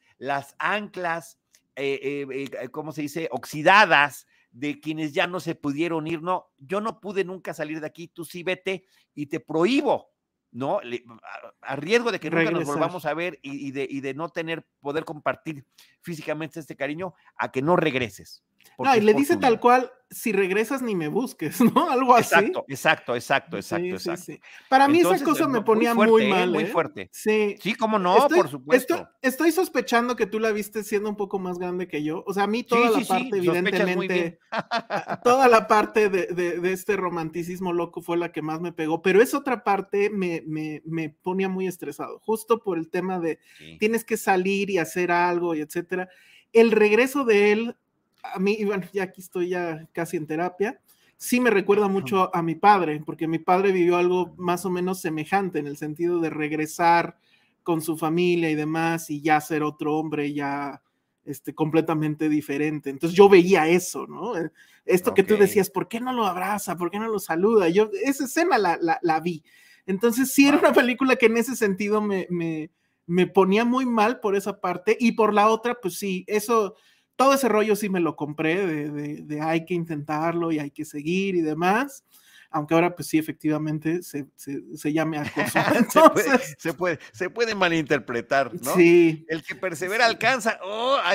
¿cómo se dice? Oxidadas de quienes ya no se pudieron ir. No, yo no pude nunca salir de aquí, tú sí vete y te prohíbo, ¿no? A riesgo de que nunca nos volvamos a ver y de no poder compartir físicamente este cariño, a que no regreses.
No, y le dice tal cual, si regresas ni me busques, ¿no? Algo así.
Exacto.
Sí. Para mí esa cosa me ponía muy mal,
muy fuerte.
Sí.
Sí, cómo no, por supuesto.
Estoy sospechando que tú la viste siendo un poco más grande que yo. O sea, a mí toda la parte, evidentemente, toda la parte de este romanticismo loco fue la que más me pegó, pero esa otra parte me ponía muy estresado, justo por el tema de tienes que salir y hacer algo y etcétera. El regreso de él, a mí, bueno, ya aquí estoy ya casi en terapia, sí me recuerda mucho a mi padre, porque mi padre vivió algo más o menos semejante en el sentido de regresar con su familia y demás y ya ser otro hombre ya completamente diferente. Entonces yo veía eso, ¿no? Esto que tú decías, ¿por qué no lo abraza? ¿Por qué no lo saluda? Yo esa escena la vi. Entonces sí era una película que en ese sentido me ponía muy mal por esa parte y por la otra, pues sí, eso... Todo ese rollo sí me lo compré de hay que intentarlo y hay que seguir y demás, aunque ahora pues sí, efectivamente se llame acoso. Entonces,
se puede malinterpretar, ¿no?
Sí.
El que persevera alcanza. Hay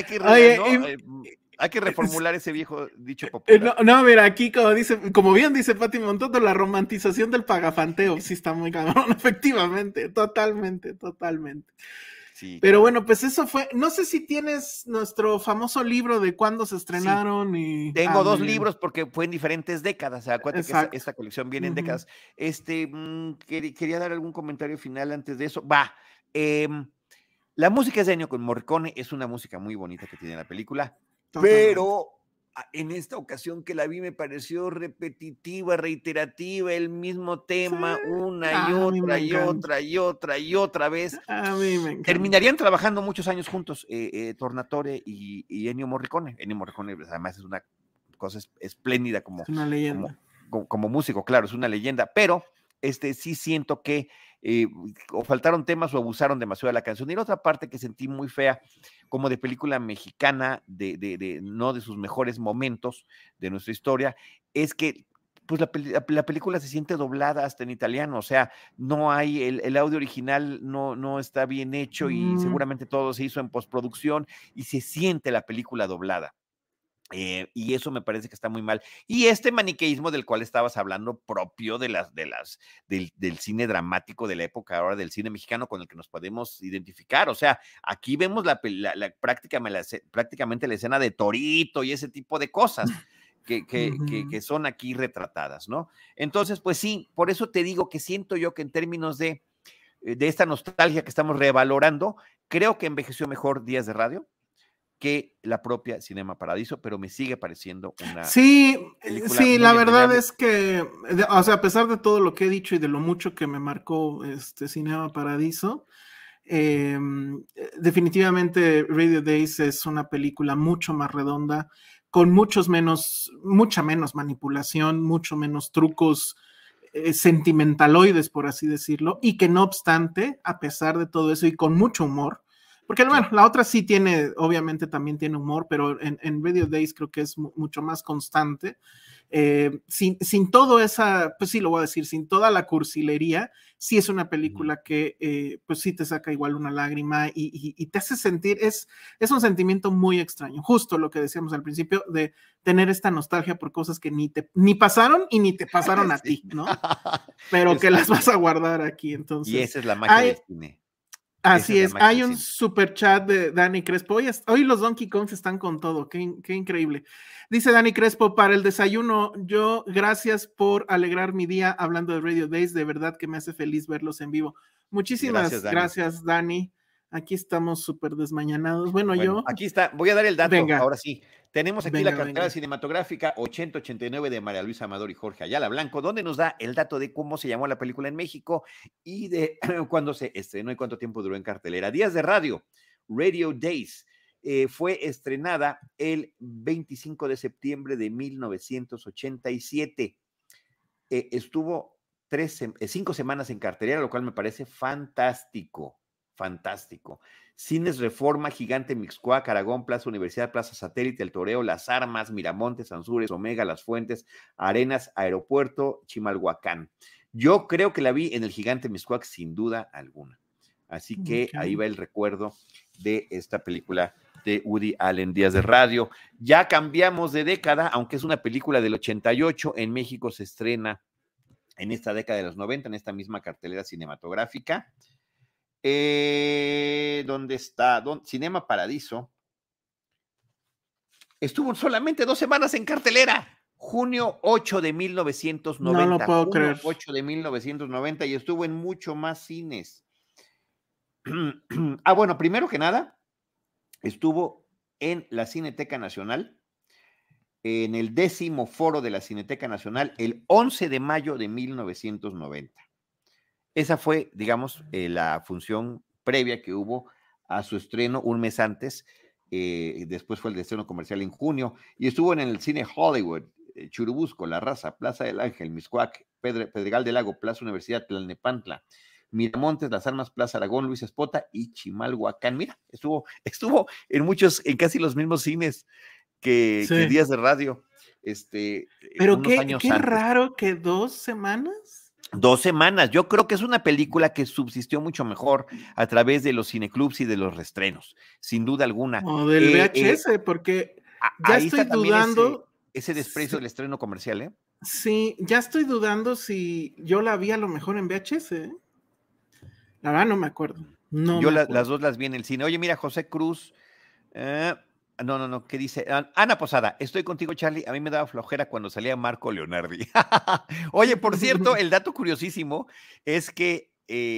que reformular ese viejo dicho popular.
No, mira, aquí como bien dice Pati Montoto, la romantización del pagafanteo sí está muy cabrón, efectivamente, totalmente. Sí, pero bueno, pues eso fue. No sé si tienes nuestro famoso libro de cuándo se estrenaron. Sí.
Tengo dos libros porque fue en diferentes décadas. Acuérdate que esta colección viene en décadas. Quería dar algún comentario final antes de eso. La música es de Ennio Morricone, es una música muy bonita que tiene la película, pero en esta ocasión que la vi me pareció repetitiva, reiterativa, el mismo tema, una y otra vez.
A mí me encanta.
Terminarían trabajando muchos años juntos, Tornatore y Ennio Morricone. Ennio Morricone además es una cosa espléndida como músico, claro, es una leyenda, pero sí siento que o faltaron temas o abusaron demasiado de la canción. Y la otra parte que sentí muy fea, como de película mexicana, no de sus mejores momentos de nuestra historia, es que pues la película se siente doblada hasta en italiano, o sea, no hay, el audio original no está bien hecho y seguramente todo se hizo en postproducción y se siente la película doblada. Y eso me parece que está muy mal. Y este maniqueísmo del cual estabas hablando, propio del cine dramático de la época ahora, del cine mexicano con el que nos podemos identificar. O sea, aquí vemos prácticamente la escena de Torito y ese tipo de cosas que son aquí retratadas, ¿no? Entonces, pues sí, por eso te digo que siento yo que en términos de esta nostalgia que estamos revalorando, creo que envejeció mejor Días de Radio que la propia Cinema Paradiso, pero me sigue pareciendo una película muy
la verdad
entrañable.
es que, o sea, a pesar de todo lo que he dicho y de lo mucho que me marcó Cinema Paradiso, definitivamente Radio Days es una película mucho más redonda, con mucha menos manipulación, mucho menos trucos sentimentaloides, por así decirlo, y que no obstante, a pesar de todo eso y con mucho humor, porque bueno, la otra sí tiene, obviamente también tiene humor, pero en Radio Days creo que es mucho más constante. Sin todo esa, pues sí lo voy a decir, sin toda la cursilería, sí es una película que pues sí te saca igual una lágrima y te hace sentir, es un sentimiento muy extraño, justo lo que decíamos al principio, de tener esta nostalgia por cosas que ni pasaron y ni te pasaron a ti, ¿no? Pero que las vas a guardar aquí, entonces.
Y esa es la magia del cine.
Así es, hay un super chat de Dani Crespo. Hoy los Donkey Kongs están con todo, qué increíble. Dice Dani Crespo, para el desayuno, gracias por alegrar mi día hablando de Radio Days, de verdad que me hace feliz verlos en vivo. Muchísimas gracias, Dani. Aquí estamos súper desmañanados. Bueno,
aquí está, voy a dar el dato,
venga.
Ahora sí. Tenemos aquí la cartelera cinematográfica 8089 de María Luisa Amador y Jorge Ayala Blanco, donde nos da el dato de cómo se llamó la película en México y de cuándo se estrenó y cuánto tiempo duró en cartelera. Días de Radio, Radio Days, fue estrenada el 25 de septiembre de 1987. Estuvo 5 semanas en cartelera, lo cual me parece fantástico. Fantástico. Cines Reforma, Gigante Mixcoac, Aragón, Plaza Universidad, Plaza Satélite, El Toreo, Las Armas, Miramontes, Anzures, Omega, Las Fuentes, Arenas, Aeropuerto, Chimalhuacán. Yo creo que la vi en el Gigante Mixcoac sin duda alguna. Así que ahí va el recuerdo de esta película de Woody Allen, Días de Radio. Ya cambiamos de década, aunque es una película del 88, en México se estrena en esta década de los 90, en esta misma cartelera cinematográfica. ¿Dónde está? Cinema Paradiso. Estuvo solamente 2 semanas en cartelera. Junio 8 de 1990.
No lo puedo creer.
8 de 1990 y estuvo en mucho más cines. Bueno, primero que nada, estuvo en la Cineteca Nacional, en el 10º foro de la Cineteca Nacional, el 11 de mayo de 1990. Esa fue, digamos, la función previa que hubo a su estreno un mes antes. Después fue el estreno comercial en junio y estuvo en el cine Hollywood, Churubusco, La Raza, Plaza del Ángel, Mixcoac, Pedregal del Lago, Plaza Universidad, Tlalnepantla, Miramontes, Las Armas, Plaza Aragón, Luis Espota y Chimalhuacán. Mira, estuvo en casi los mismos cines que Días de Radio.
Pero qué raro que 2 semanas.
2 semanas. Yo creo que es una película que subsistió mucho mejor a través de los cineclubs y de los reestrenos, sin duda alguna.
O del VHS, porque ya estoy dudando.
Ese desprecio del estreno comercial, ¿eh?
Sí, ya estoy dudando si yo la vi a lo mejor en VHS, ¿eh? La verdad no me acuerdo.
Yo las dos las vi en el cine. Oye, mira, José Cruz. No, ¿qué dice? Ana Posada, estoy contigo, Charlie. A mí me daba flojera cuando salía Marco Leonardi. Oye, por cierto, el dato curiosísimo es que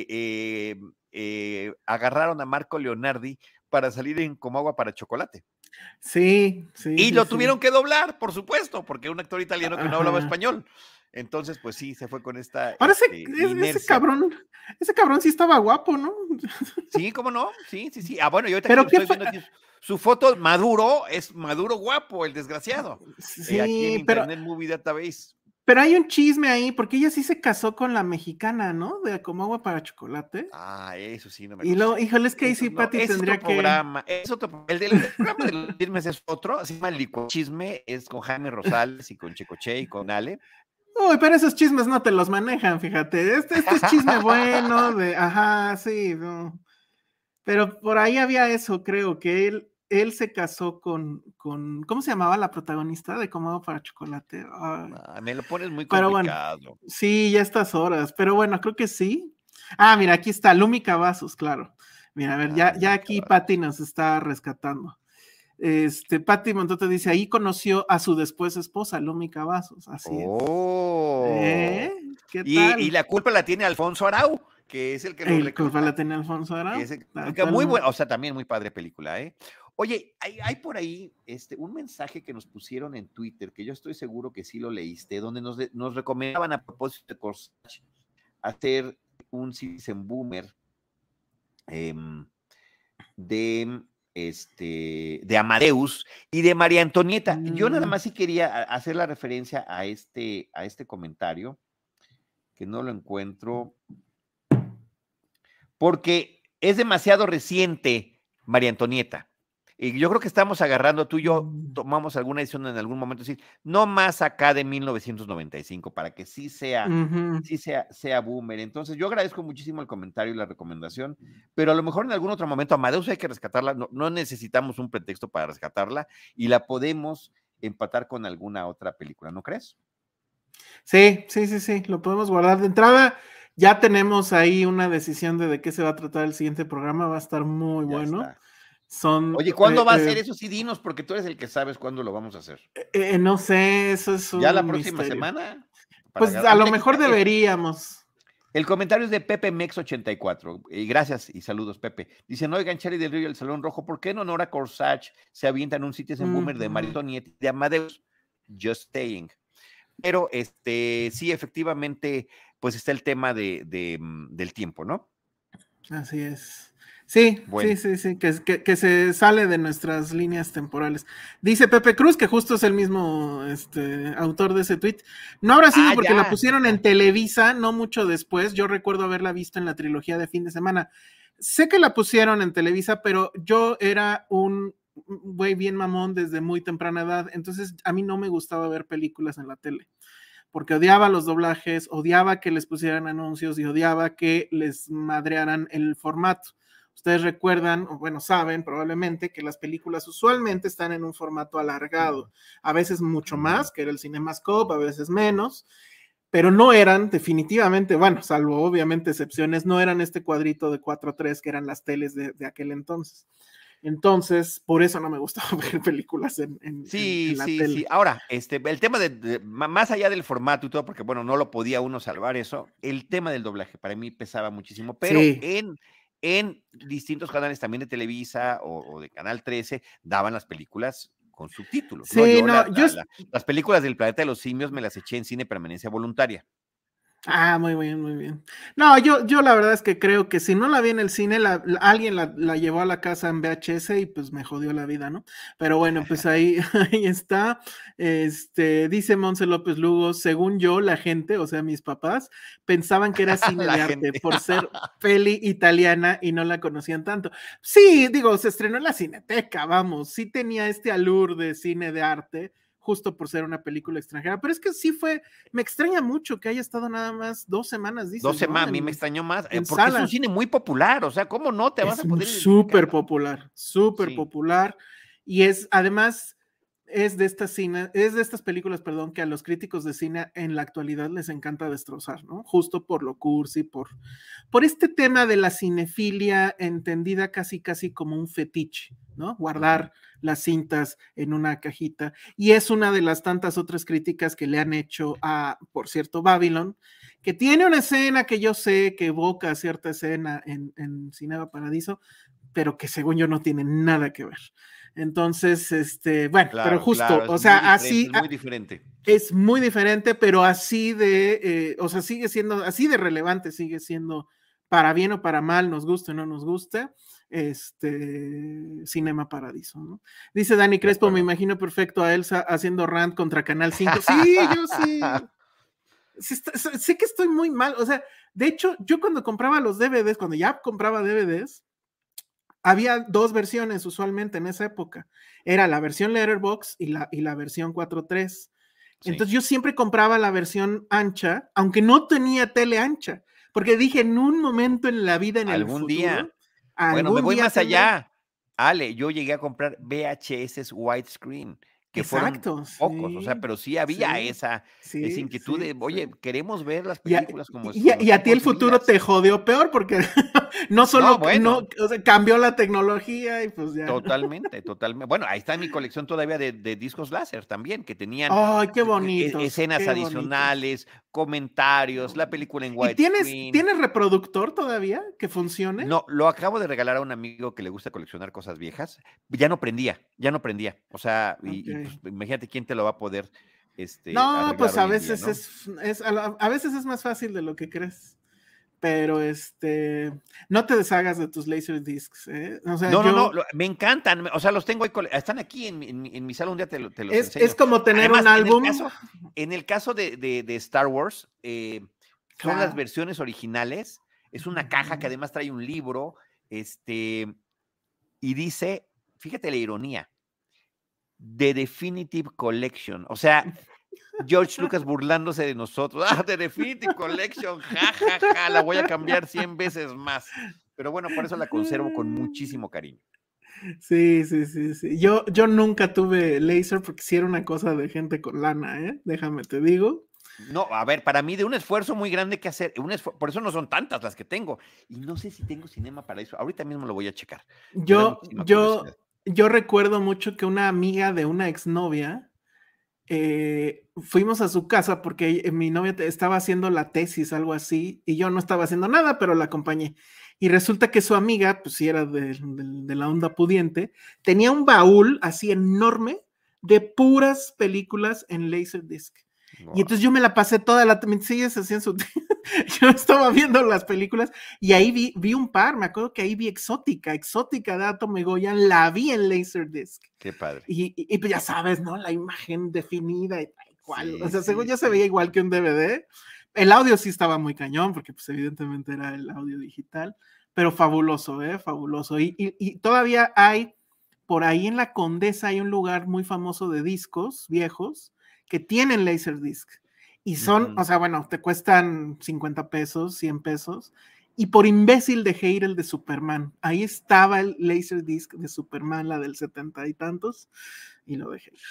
agarraron a Marco Leonardi para salir en Como Agua para Chocolate.
Sí.
Y lo tuvieron que doblar, por supuesto, porque un actor italiano que no hablaba español. Entonces, pues sí, se fue con esta.
Ahora ese cabrón sí estaba guapo, ¿no?
Sí, ¿cómo no? Sí. Bueno, yo ahorita que estoy viendo aquí su foto maduro, es maduro guapo, el desgraciado.
Sí,
aquí en Internet Movie Database.
Pero hay un chisme ahí, porque ella sí se casó con la mexicana, ¿no? De Como Agua para Chocolate.
Eso sí, no me
gusta. Y luego, híjole, es que ahí sí, Pati tendría que...
El del programa de los chismes es otro, se llama Licuachisme, es con Jaime Rosales y con Checoche y con Ale.
Uy, pero esos chismes no te los manejan, fíjate. Este es chisme bueno, sí, no. Pero por ahí había eso, creo, que él él se casó con, ¿cómo se llamaba la protagonista de Cómodo para Chocolate? Ay,
Me lo pones muy
pero bueno,
complicado.
sí, ya estas horas, pero bueno, creo que sí. Mira, aquí está, Lumi Cavazos, claro. Mira, a ver, ya aquí Patti nos está rescatando. Patti Montoto dice, ahí conoció a su después esposa, Lumi Cavazos, así es. ¿Qué tal?
Y la culpa la tiene Alfonso Arau, que es el que lo
El
recluta.
culpa la tiene Alfonso Arau.
Muy bueno, o sea, también muy padre película, ¿eh? Oye, hay por ahí un mensaje que nos pusieron en Twitter, que yo estoy seguro que sí lo leíste, donde nos recomendaban a propósito de Corsage hacer un Citizen Boomer de Amadeus y de María Antonieta. Yo nada más sí quería hacer la referencia a este comentario, que no lo encuentro, porque es demasiado reciente María Antonieta. Y yo creo que estamos agarrando, tú y yo tomamos alguna edición en algún momento, decir, no más acá de 1995, para que sí sea boomer. Entonces, yo agradezco muchísimo el comentario y la recomendación, pero a lo mejor en algún otro momento Amadeus hay que rescatarla, no necesitamos un pretexto para rescatarla y la podemos empatar con alguna otra película, ¿no crees?
Sí, lo podemos guardar de entrada. Ya tenemos ahí una decisión de qué se va a tratar el siguiente programa, va a estar muy bueno.
Oye, ¿cuándo va a ser eso? Sí, dinos, porque tú eres el que sabes cuándo lo vamos a hacer.
No sé, eso es un
¿Ya la próxima
misterio.
semana?
Pues a lo mejor deberíamos.
El comentario es de Pepe Mex 84. Y gracias y saludos, Pepe. Dicen, oigan, Cherry del Río y el Salón Rojo, ¿por qué en honor a Corsage se avientan un Citizen Boomer de María Antonieta de Amadeus? Just saying. Pero sí, efectivamente, pues está el tema del tiempo, ¿no?
Así es. Sí, bueno. Sí, que se sale de nuestras líneas temporales. Dice Pepe Cruz, que justo es el mismo autor de ese tweet. No habrá sido porque la pusieron en Televisa, no mucho después. Yo recuerdo haberla visto en la trilogía de fin de semana. Sé que la pusieron en Televisa, pero yo era un güey bien mamón desde muy temprana edad, entonces a mí no me gustaba ver películas en la tele, porque odiaba los doblajes, odiaba que les pusieran anuncios y odiaba que les madrearan el formato. Ustedes recuerdan, o bueno, saben probablemente que las películas usualmente están en un formato alargado, a veces mucho más, que era el CinemaScope, a veces menos, pero no eran definitivamente, bueno, salvo obviamente excepciones, no eran este cuadrito de 4:3 que eran las teles de aquel entonces. Entonces, por eso no me gustaba ver películas en la tele.
Sí. Ahora, el tema más allá del formato y todo, porque bueno, no lo podía uno salvar eso, el tema del doblaje para mí pesaba muchísimo, pero en distintos canales también de Televisa o de Canal 13 daban las películas con subtítulos.
Sí,
las películas del Planeta de los Simios me las eché en cine permanencia voluntaria.
Muy bien, muy bien. No, yo la verdad es que creo que si no la vi en el cine, alguien la llevó a la casa en VHS y pues me jodió la vida, ¿no? Pero bueno, pues ahí está. Dice Monse López Lugo, según yo, la gente, o sea, mis papás, pensaban que era cine de arte por ser peli italiana y no la conocían tanto. Sí, digo, se estrenó en la Cineteca, vamos, sí tenía este allure de cine de arte, justo por ser una película extranjera, pero es que sí me extraña mucho que haya estado nada más 2 semanas, dices,
2 semanas, a mí me extrañó más, porque es un cine muy popular, o sea, ¿cómo no te vas a poder identificar?
Súper popular, y además, es de estas películas, perdón, que a los críticos de cine en la actualidad les encanta destrozar, ¿no? Justo por lo cursi, por este tema de la cinefilia entendida casi como un fetiche, ¿no? Guardar las cintas en una cajita, y es una de las tantas otras críticas que le han hecho a, por cierto, Babylon, que tiene una escena que yo sé que evoca cierta escena en Cinema Paradiso, pero que según yo no tiene nada que ver. Entonces, bueno, claro, pero justo, o sea, así.
Es muy diferente.
Es muy diferente, pero así o sea, sigue siendo así de relevante, sigue siendo para bien o para mal, nos guste o no nos guste, Cinema Paradiso, ¿no? Dice Dani Crespo, me imagino perfecto a Elsa haciendo rant contra Canal 5. Sí, yo sí. Sé que estoy muy mal, o sea, de hecho, yo cuando compraba los DVDs, cuando ya compraba DVDs, había 2 versiones usualmente en esa época. Era la versión Letterboxd y la versión 4:3. Sí. Entonces yo siempre compraba la versión ancha, aunque no tenía tele ancha, porque dije en un momento en la vida, en
algún
el futuro.
Bueno, me voy más allá. Ale, yo llegué a comprar VHS widescreen, que fueron
Exacto,
pocos, o sea,
sí,
pero sí había
sí,
esa
sí,
inquietud
sí,
de,
sí.
oye, queremos ver las
Y a,
películas
y
como
y a
están
ti el futuro
concebidas.
te jodió peor porque no
No,
solo, no,
bueno,
o sea, cambió la tecnología y pues ya.
totalmente, totalmente. Bueno, ahí está mi colección todavía de discos láser también, que tenían
Ay, qué bonitos,
escenas
qué bonitos.
adicionales, comentarios, la
No.
película en
¿Y tienes,
widescreen.
tienes reproductor todavía que funcione?
No, lo acabo de regalar a un amigo que le gusta coleccionar cosas viejas. Ya no prendía, ya no prendía. O sea,
Ok.
pues imagínate quién te lo va a poder
No,
arreglar
pues
hoy
a
en día,
veces
¿no?
a veces es más fácil de lo que crees. Pero no te deshagas de tus Laserdiscs, ¿eh? O sea,
No, no, no, me encantan, o sea, los tengo ahí, están aquí en mi sala, un día te los
es
enseño.
como tener un
Además,
álbum.
en el caso de Star Wars, son las
Claro.
versiones originales, es una caja que además trae un libro, y dice, fíjate la ironía, The Definitive Collection, o sea, George Lucas burlándose de nosotros. Ah, The Definitive Collection, ja, ja, ja, la voy a cambiar 100 veces más. Pero bueno, por eso la conservo con muchísimo cariño.
Sí, sí, sí, sí. Yo nunca tuve laser porque sí era una cosa de gente con lana, ¿eh? Déjame te digo.
No, a ver, para mí de un esfuerzo muy grande que hacer, por eso no son tantas las que tengo. Y no sé si tengo cinema para eso. Ahorita mismo lo voy a checar. Me da
Yo,
muchísima curiosidad.
yo, yo recuerdo mucho que una amiga de una exnovia, fuimos a su casa porque mi novia estaba haciendo la tesis, algo así, y yo no estaba haciendo nada, pero la acompañé. Y resulta que su amiga, pues sí era de la onda pudiente, tenía un baúl así enorme de puras películas en Laserdisc. Y
Wow.
entonces yo me la pasé toda la, mientras ellas hacían su, yo estaba viendo las películas y ahí vi un par, me acuerdo que ahí vi Exótica de Atom Egoyan, la vi en Laserdisc.
Qué padre.
Y pues ya sabes, ¿no? La imagen definida y tal cual. O
Sí,
sea, según
sí,
yo se
sí,
veía igual
sí.
que un DVD. El audio sí estaba muy cañón, porque pues evidentemente era el audio digital, pero fabuloso, ¿eh? Fabuloso. Y todavía hay, por ahí en la Condesa hay un lugar muy famoso de discos viejos que tienen Laserdisc. Y son,
Ujú.
o sea, bueno, te cuestan 50 pesos, 100 pesos. Y por imbécil dejé ir el de Superman. Ahí estaba el Laserdisc de Superman, la del 70 y tantos, y lo dejé ir.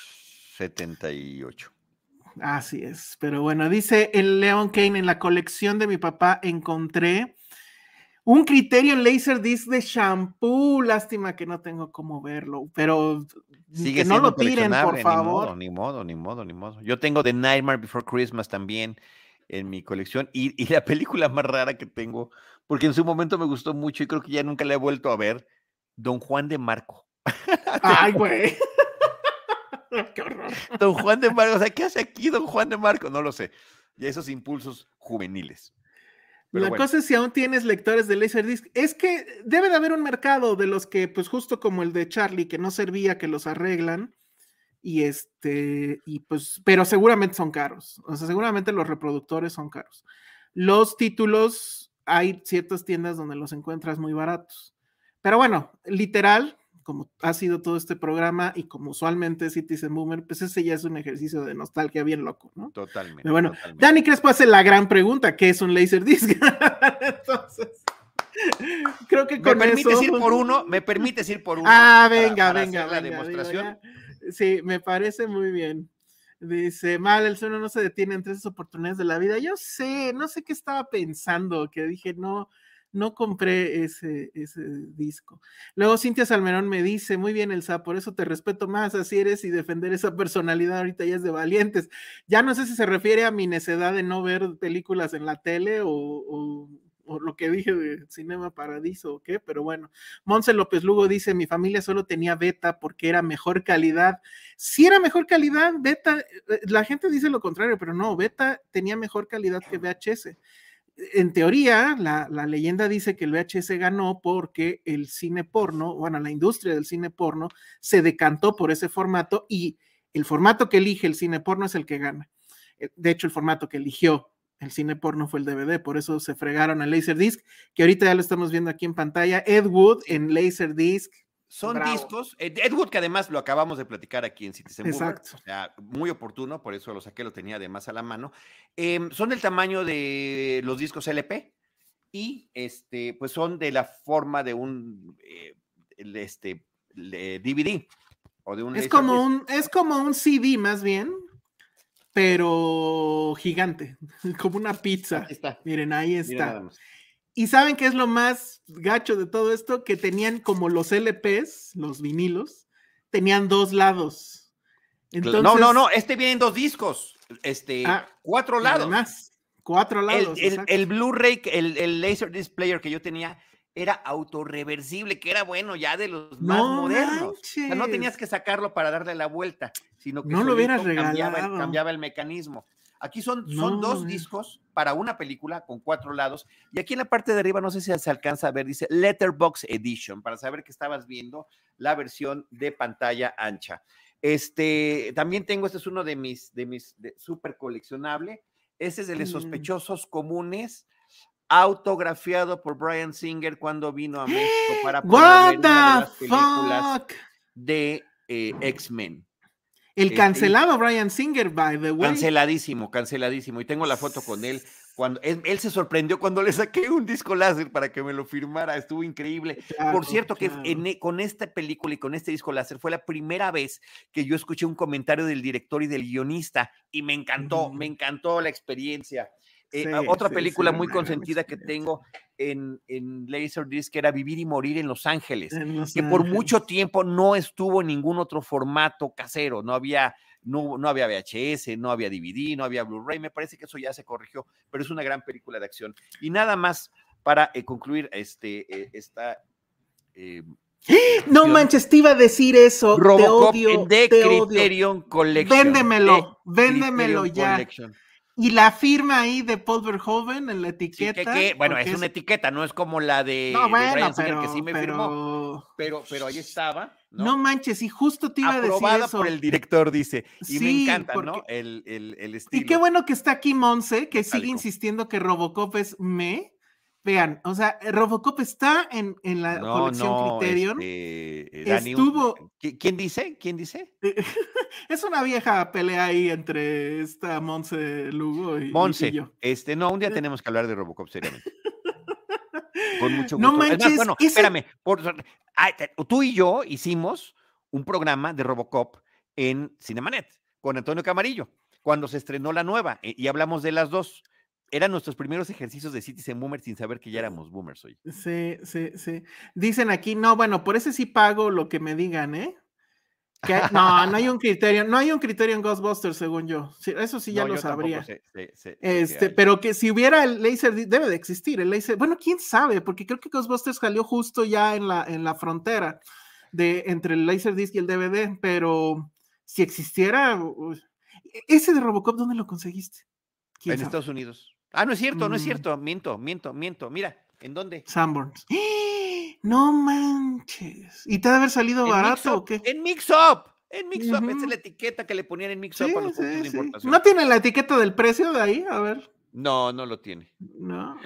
78.
Así es. Pero bueno, dice el Leon Kane, en la colección de mi papá encontré un Criterion Laserdisc de shampoo. Lástima que no tengo cómo verlo, pero
Sigue
que no
siendo
lo tiren, por
coleccionable, ni modo,
favor.
ni modo, ni modo, ni modo. Yo tengo The Nightmare Before Christmas también en mi colección y la película más rara que tengo, porque en su momento me gustó mucho y creo que ya nunca la he vuelto a ver, Don Juan de Marco.
Ay,
Tengo
güey. Qué horror.
Don Juan de Marco, o sea, ¿qué hace aquí Don Juan de Marco? No lo sé. Y esos impulsos juveniles. Pero
La
bueno,
cosa es si aún tienes lectores de Laserdisc, es que debe de haber un mercado de los que, pues justo como el de Charlie, que no servía, que los arreglan, y pues, pero seguramente son caros, o sea, seguramente los reproductores son caros. Los títulos, hay ciertas tiendas donde los encuentras muy baratos, pero bueno, literal, como ha sido todo este programa y como usualmente Citizen Boomer, pues ese ya es un ejercicio de nostalgia bien loco, ¿no? Pero
totalmente,
bueno,
totalmente.
Dani Crespo hace la gran pregunta, ¿qué es un Laserdisc? Entonces, creo que
¿Me
con
permites
eso.
ir por uno? ¿Me permites ir por uno
Ah,
para,
venga,
para
venga,
hacer la
venga, digo,
demostración?
ya. Sí, me parece muy bien. Dice, mal, el sueño no se detiene entre esas oportunidades de la vida. Yo sé, no sé qué estaba pensando, que dije, no, no compré ese disco. Luego Cintia Salmerón me dice, muy bien, Elsa, por eso te respeto más, así eres, y defender esa personalidad ahorita ya es de valientes. Ya no sé si se refiere a mi necedad de no ver películas en la tele o lo que dije de Cinema Paradiso o qué, pero bueno. Monse López Lugo dice, mi familia solo tenía beta porque era mejor calidad. Sí era mejor calidad, beta, la gente dice lo contrario, pero no, beta tenía mejor calidad que VHS. En teoría, la leyenda dice que el VHS ganó porque el cine porno, bueno, la industria del cine porno se decantó por ese formato y el formato que elige el cine porno es el que gana. De hecho, el formato que eligió el cine porno fue el DVD, por eso se fregaron al Laserdisc, que ahorita ya lo estamos viendo aquí en pantalla. Ed Wood
Sí.
en Laserdisc,
Son
bravo.
discos, Ed Wood, que además lo acabamos de platicar aquí en Citizen Boomer,
Exacto.
o sea, muy oportuno, por eso lo saqué, lo tenía además a la mano. Son del tamaño de los discos LP y pues son de la forma de un DVD o de un
es como un CD más bien, pero gigante, como una pizza.
Aquí está.
Miren, ahí está.
Mira nada más.
Y ¿saben qué es lo más gacho de todo esto? Que tenían como los LPs, los vinilos, tenían 2 lados. Entonces,
no, este viene en 2 discos, 4 lados.
Además, 4 lados.
El Blu-ray, el Laserdisc player que yo tenía era autorreversible, que era bueno ya de los más modernos. O sea, no tenías que sacarlo para darle la vuelta, sino que
no lo hubieras regalado.
Cambiaba el mecanismo. Aquí son 2 discos para una película con 4 lados. Y aquí en la parte de arriba, no sé si se alcanza a ver, dice Letterboxd Edition, para saber que estabas viendo la versión de pantalla ancha. También tengo, este es uno de mis súper coleccionable. Este es de los Sospechosos Comunes, autografiado por Bryan Singer cuando vino a México para promover una de las películas de X-Men.
El cancelado Bryan Singer, by the way.
Canceladísimo. Y tengo la foto con él. Cuando él se sorprendió cuando le saqué un disco láser para que me lo firmara. Estuvo increíble. Por cierto, que con esta película y con este disco láser fue la primera vez que yo escuché un comentario del director y del guionista y me encantó la experiencia. Otra película muy consentida que tengo en Laserdisc era Vivir y Morir en Los Ángeles, por mucho tiempo no estuvo en ningún otro formato casero, no había VHS, no había DVD, no había Blu-ray, me parece que eso ya se corrigió, pero es una gran película de acción. Y nada más para concluir esta...
no manches, te iba a decir eso.
Robocop
te odio,
de Criterion Collection.
Véndemelo ya. Collection. Y la firma ahí de Paul Verhoeven en la etiqueta.
Sí, bueno, es una etiqueta, no es como la de Bryan Singer, que sí me firmó. Pero ahí estaba.
No manches, y justo te iba a decir eso.
Aprobada por el director, dice. Y me encanta, ¿no? El estilo.
Y qué bueno que está aquí Monse, que sigue insistiendo que Robocop es Vean, o sea, Robocop está en la colección Criterion. Estuvo.
¿Quién dice?
Es una vieja pelea ahí entre esta Monse Lugo y yo.
No, un día tenemos que hablar de Robocop seriamente. Con mucho gusto.
No manches.
Espérame. Tú y yo hicimos un programa de Robocop en Cinemanet con Antonio Camarillo, cuando se estrenó la nueva, y hablamos de las 2. Eran nuestros primeros ejercicios de Citizen Boomer sin saber que ya éramos boomers hoy.
Sí. Dicen aquí, no, bueno, por ese sí pago lo que me digan, ¿eh? No hay un criterio, en Ghostbusters, según yo. Sí, eso sí ya lo sabría. Pero que si hubiera el Laserdisc, debe de existir el Laserdisc. Bueno, quién sabe, porque creo que Ghostbusters salió justo ya en la frontera entre el Laserdisc y el DVD, pero si existiera, ese de Robocop, ¿dónde lo conseguiste?
En Estados Unidos. No es cierto, miento. Mira, ¿en dónde?
Sanborns. No manches. ¿Y te debe haber salido barato o qué?
En Mix-Up. Esa es la etiqueta que le ponían en Mix-Up a los puntos de importación.
¿No tiene la etiqueta del precio de ahí? A ver.
No lo tiene.
No.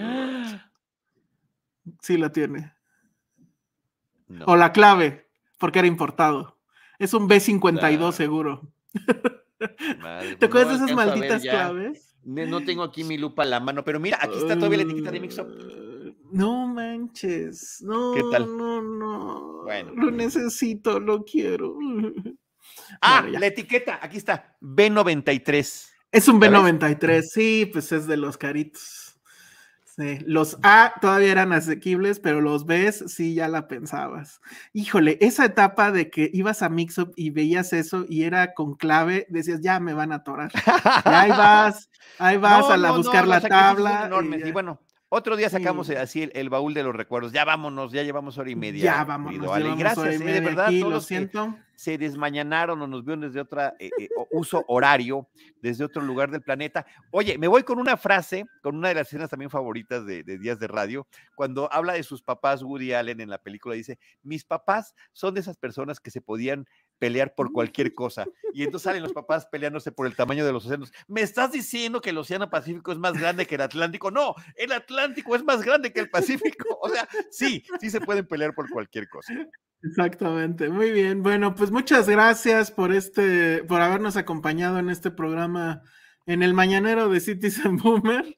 Sí la tiene. No. O la clave, porque era importado. Es un B52 seguro.
Madre,
¿Te acuerdas de esas malditas claves?
No tengo aquí mi lupa a la mano, pero mira, aquí está todavía la etiqueta de Mix-Up.
No manches. No,
¿qué tal?
No. Bueno. Lo necesito, lo quiero.
La etiqueta, aquí está, B93.
Es un B93, sí, pues es de los caritos. Sí, los A todavía eran asequibles, pero los Bs sí ya la pensabas. Híjole, esa etapa de que ibas a Mix-Up y veías eso y era con clave, decías, ya me van a atorar. Ya ahí vas a buscar la tabla.
Y bueno, otro día sacamos así el baúl de los recuerdos. Ya vámonos, ya llevamos hora y media.
Ya vámonos.
Gracias, de verdad,
aquí,
todos
lo siento.
Se desmañanaron o nos vieron desde otro uso horario, desde otro lugar del planeta. Oye, me voy con una frase, con una de las escenas también favoritas de Días de Radio, cuando habla de sus papás, Woody Allen en la película, dice, mis papás son de esas personas que se podían pelear por cualquier cosa, y entonces salen los papás peleándose por el tamaño de los océanos. ¿Me estás diciendo que el Océano Pacífico es más grande que el Atlántico? No, el Atlántico es más grande que el Pacífico. O sea, sí se pueden pelear por cualquier cosa.
Exactamente, muy bien. Bueno, pues muchas gracias por habernos acompañado en este programa en el mañanero de Citizen Boomer.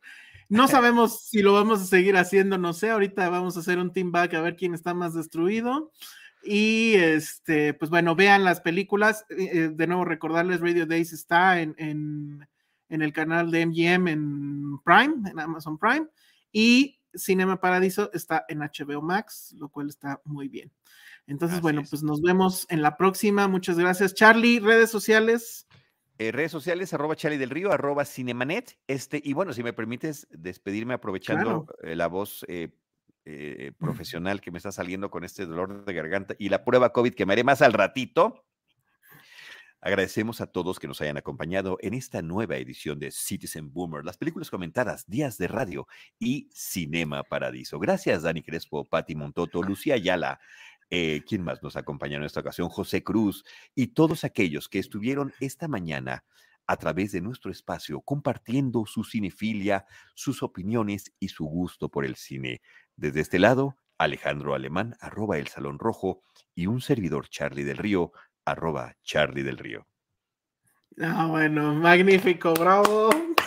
No sabemos si lo vamos a seguir haciendo, no sé. Ahorita vamos a hacer un team back a ver quién está más destruido. Y pues bueno, vean las películas. De nuevo, recordarles: Radio Days está en el canal de MGM en Prime, en Amazon Prime. Y Cinema Paradiso está en HBO Max, lo cual está muy bien. Entonces,
Así
bueno,
es.
pues nos vemos en la próxima. Muchas gracias, Charlie. Redes sociales.
Redes sociales, @Charlie del Río, @Cinemanet. Y bueno, si me permites despedirme aprovechando
Claro.
la voz profesional que me está saliendo con este dolor de garganta y la prueba COVID que me haré más al ratito. Agradecemos a todos que nos hayan acompañado en esta nueva edición de Citizen Boomer, las películas comentadas, Días de Radio y Cinema Paradiso. Gracias, Dani Crespo, Pati Montoto, Lucía Ayala, ¿quién más nos acompaña en esta ocasión? José Cruz y todos aquellos que estuvieron esta mañana a través de nuestro espacio compartiendo su cinefilia, sus opiniones y su gusto por el cine. Desde este lado, Alejandro Alemán, @El Salón Rojo, y un servidor, Charlie del Río, @Charlie del Río.
Ah, bueno, magnífico, bravo.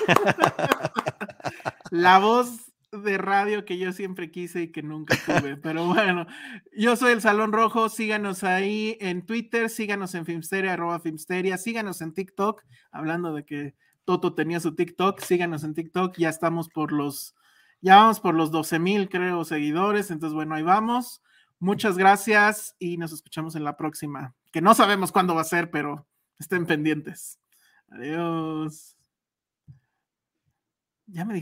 La voz de radio que yo siempre quise y que nunca tuve, pero bueno, yo soy el Salón Rojo. Síganos ahí en Twitter, síganos en Filmsteria, @Filmsteria, síganos en TikTok, hablando de que Toto tenía su TikTok, síganos en TikTok. Ya vamos por los 12,000, creo, seguidores. Entonces, bueno, ahí vamos. Muchas gracias y nos escuchamos en la próxima, que no sabemos cuándo va a ser, pero estén pendientes. Adiós. Ya me